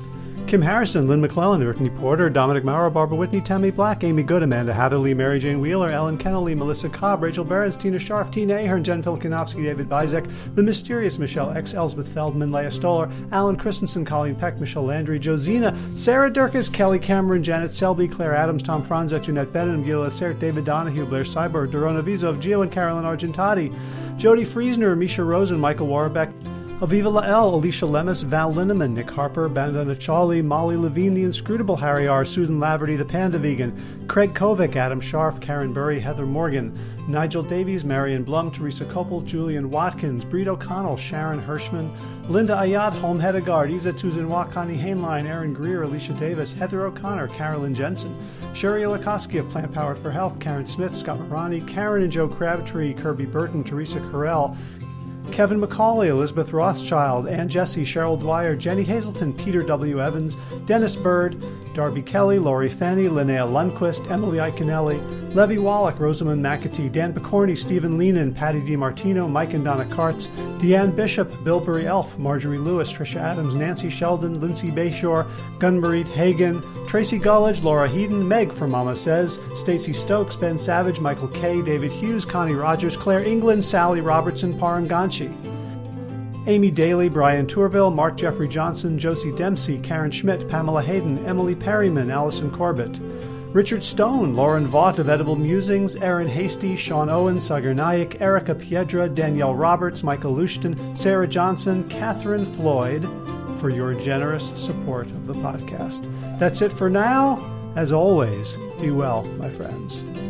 Kim Harrison, Lynn McClellan, Brittany Porter, Dominic Maurer, Barbara Whitney, Tammy Black, Amy Good, Amanda Hatterley, Mary Jane Wheeler, Ellen Kennelly, Melissa Cobb, Rachel Behrens, Tina Scharf, Tina Ahern, Jen Filkanovsky, David Bizek, The Mysterious Michelle X, Elsbeth Feldman, Leah Stoller, Alan Christensen, Colleen Peck, Michelle Landry, Josina, Sarah Durkis, Kelly Cameron, Janet Selby, Claire Adams, Tom Franzek, Jeanette Bennett, Gila Cert, David Donahue, Blair Cyber, Dorona Vizov, Gio and Carolyn Argentati, Jody Friesner, Misha Rosen, Michael Warbeck, Aviva Lael, Alicia Lemus, Val Linneman, Nick Harper, Bandana Chawley, Molly Levine, The Inscrutable Harry R., Susan Laverty, The Panda Vegan, Craig Kovic, Adam Scharf, Karen Burry, Heather Morgan, Nigel Davies, Marion Blum, Teresa Koppel, Julian Watkins, Breed O'Connell, Sharon Hirschman, Linda Ayat, Holm Hedegaard, Isa Tuzinwa, Connie Hainline, Aaron Greer, Alicia Davis, Heather O'Connor, Carolyn Jensen, Sherry Olakoski of Plant Powered for Health, Karen Smith, Scott Marani, Karen and Joe Crabtree, Kirby Burton, Teresa Carell, Kevin McCauley, Elizabeth Rothschild, Ann Jesse, Cheryl Dwyer, Jenny Hazelton, Peter W. Evans, Dennis Bird, Darby Kelly, Laurie Fanny, Linnea Lundquist, Emily Iconelli, Levy Wallach, Rosamund McAtee, Dan Picorni, Stephen Leenan, Patty DiMartino, Mike and Donna Kartz, Deanne Bishop, Bilberry Elf, Marjorie Lewis, Tricia Adams, Nancy Sheldon, Lindsay Bayshore, Gunmarit Hagen, Tracy Gullidge, Laura Heaton, Meg from Mama Says, Stacey Stokes, Ben Savage, Michael Kay, David Hughes, Connie Rogers, Claire England, Sally Robertson, Paranganchi, Amy Daly, Brian Tourville, Mark Jeffrey Johnson, Josie Dempsey, Karen Schmidt, Pamela Hayden, Emily Perryman, Allison Corbett, Richard Stone, Lauren Vaught of Edible Musings, Aaron Hasty, Sean Owen, Sagar Naik, Erica Piedra, Danielle Roberts, Michael Lushton, Sarah Johnson, Catherine Floyd, for your generous support of the podcast. That's it for now. As always, be well, my friends.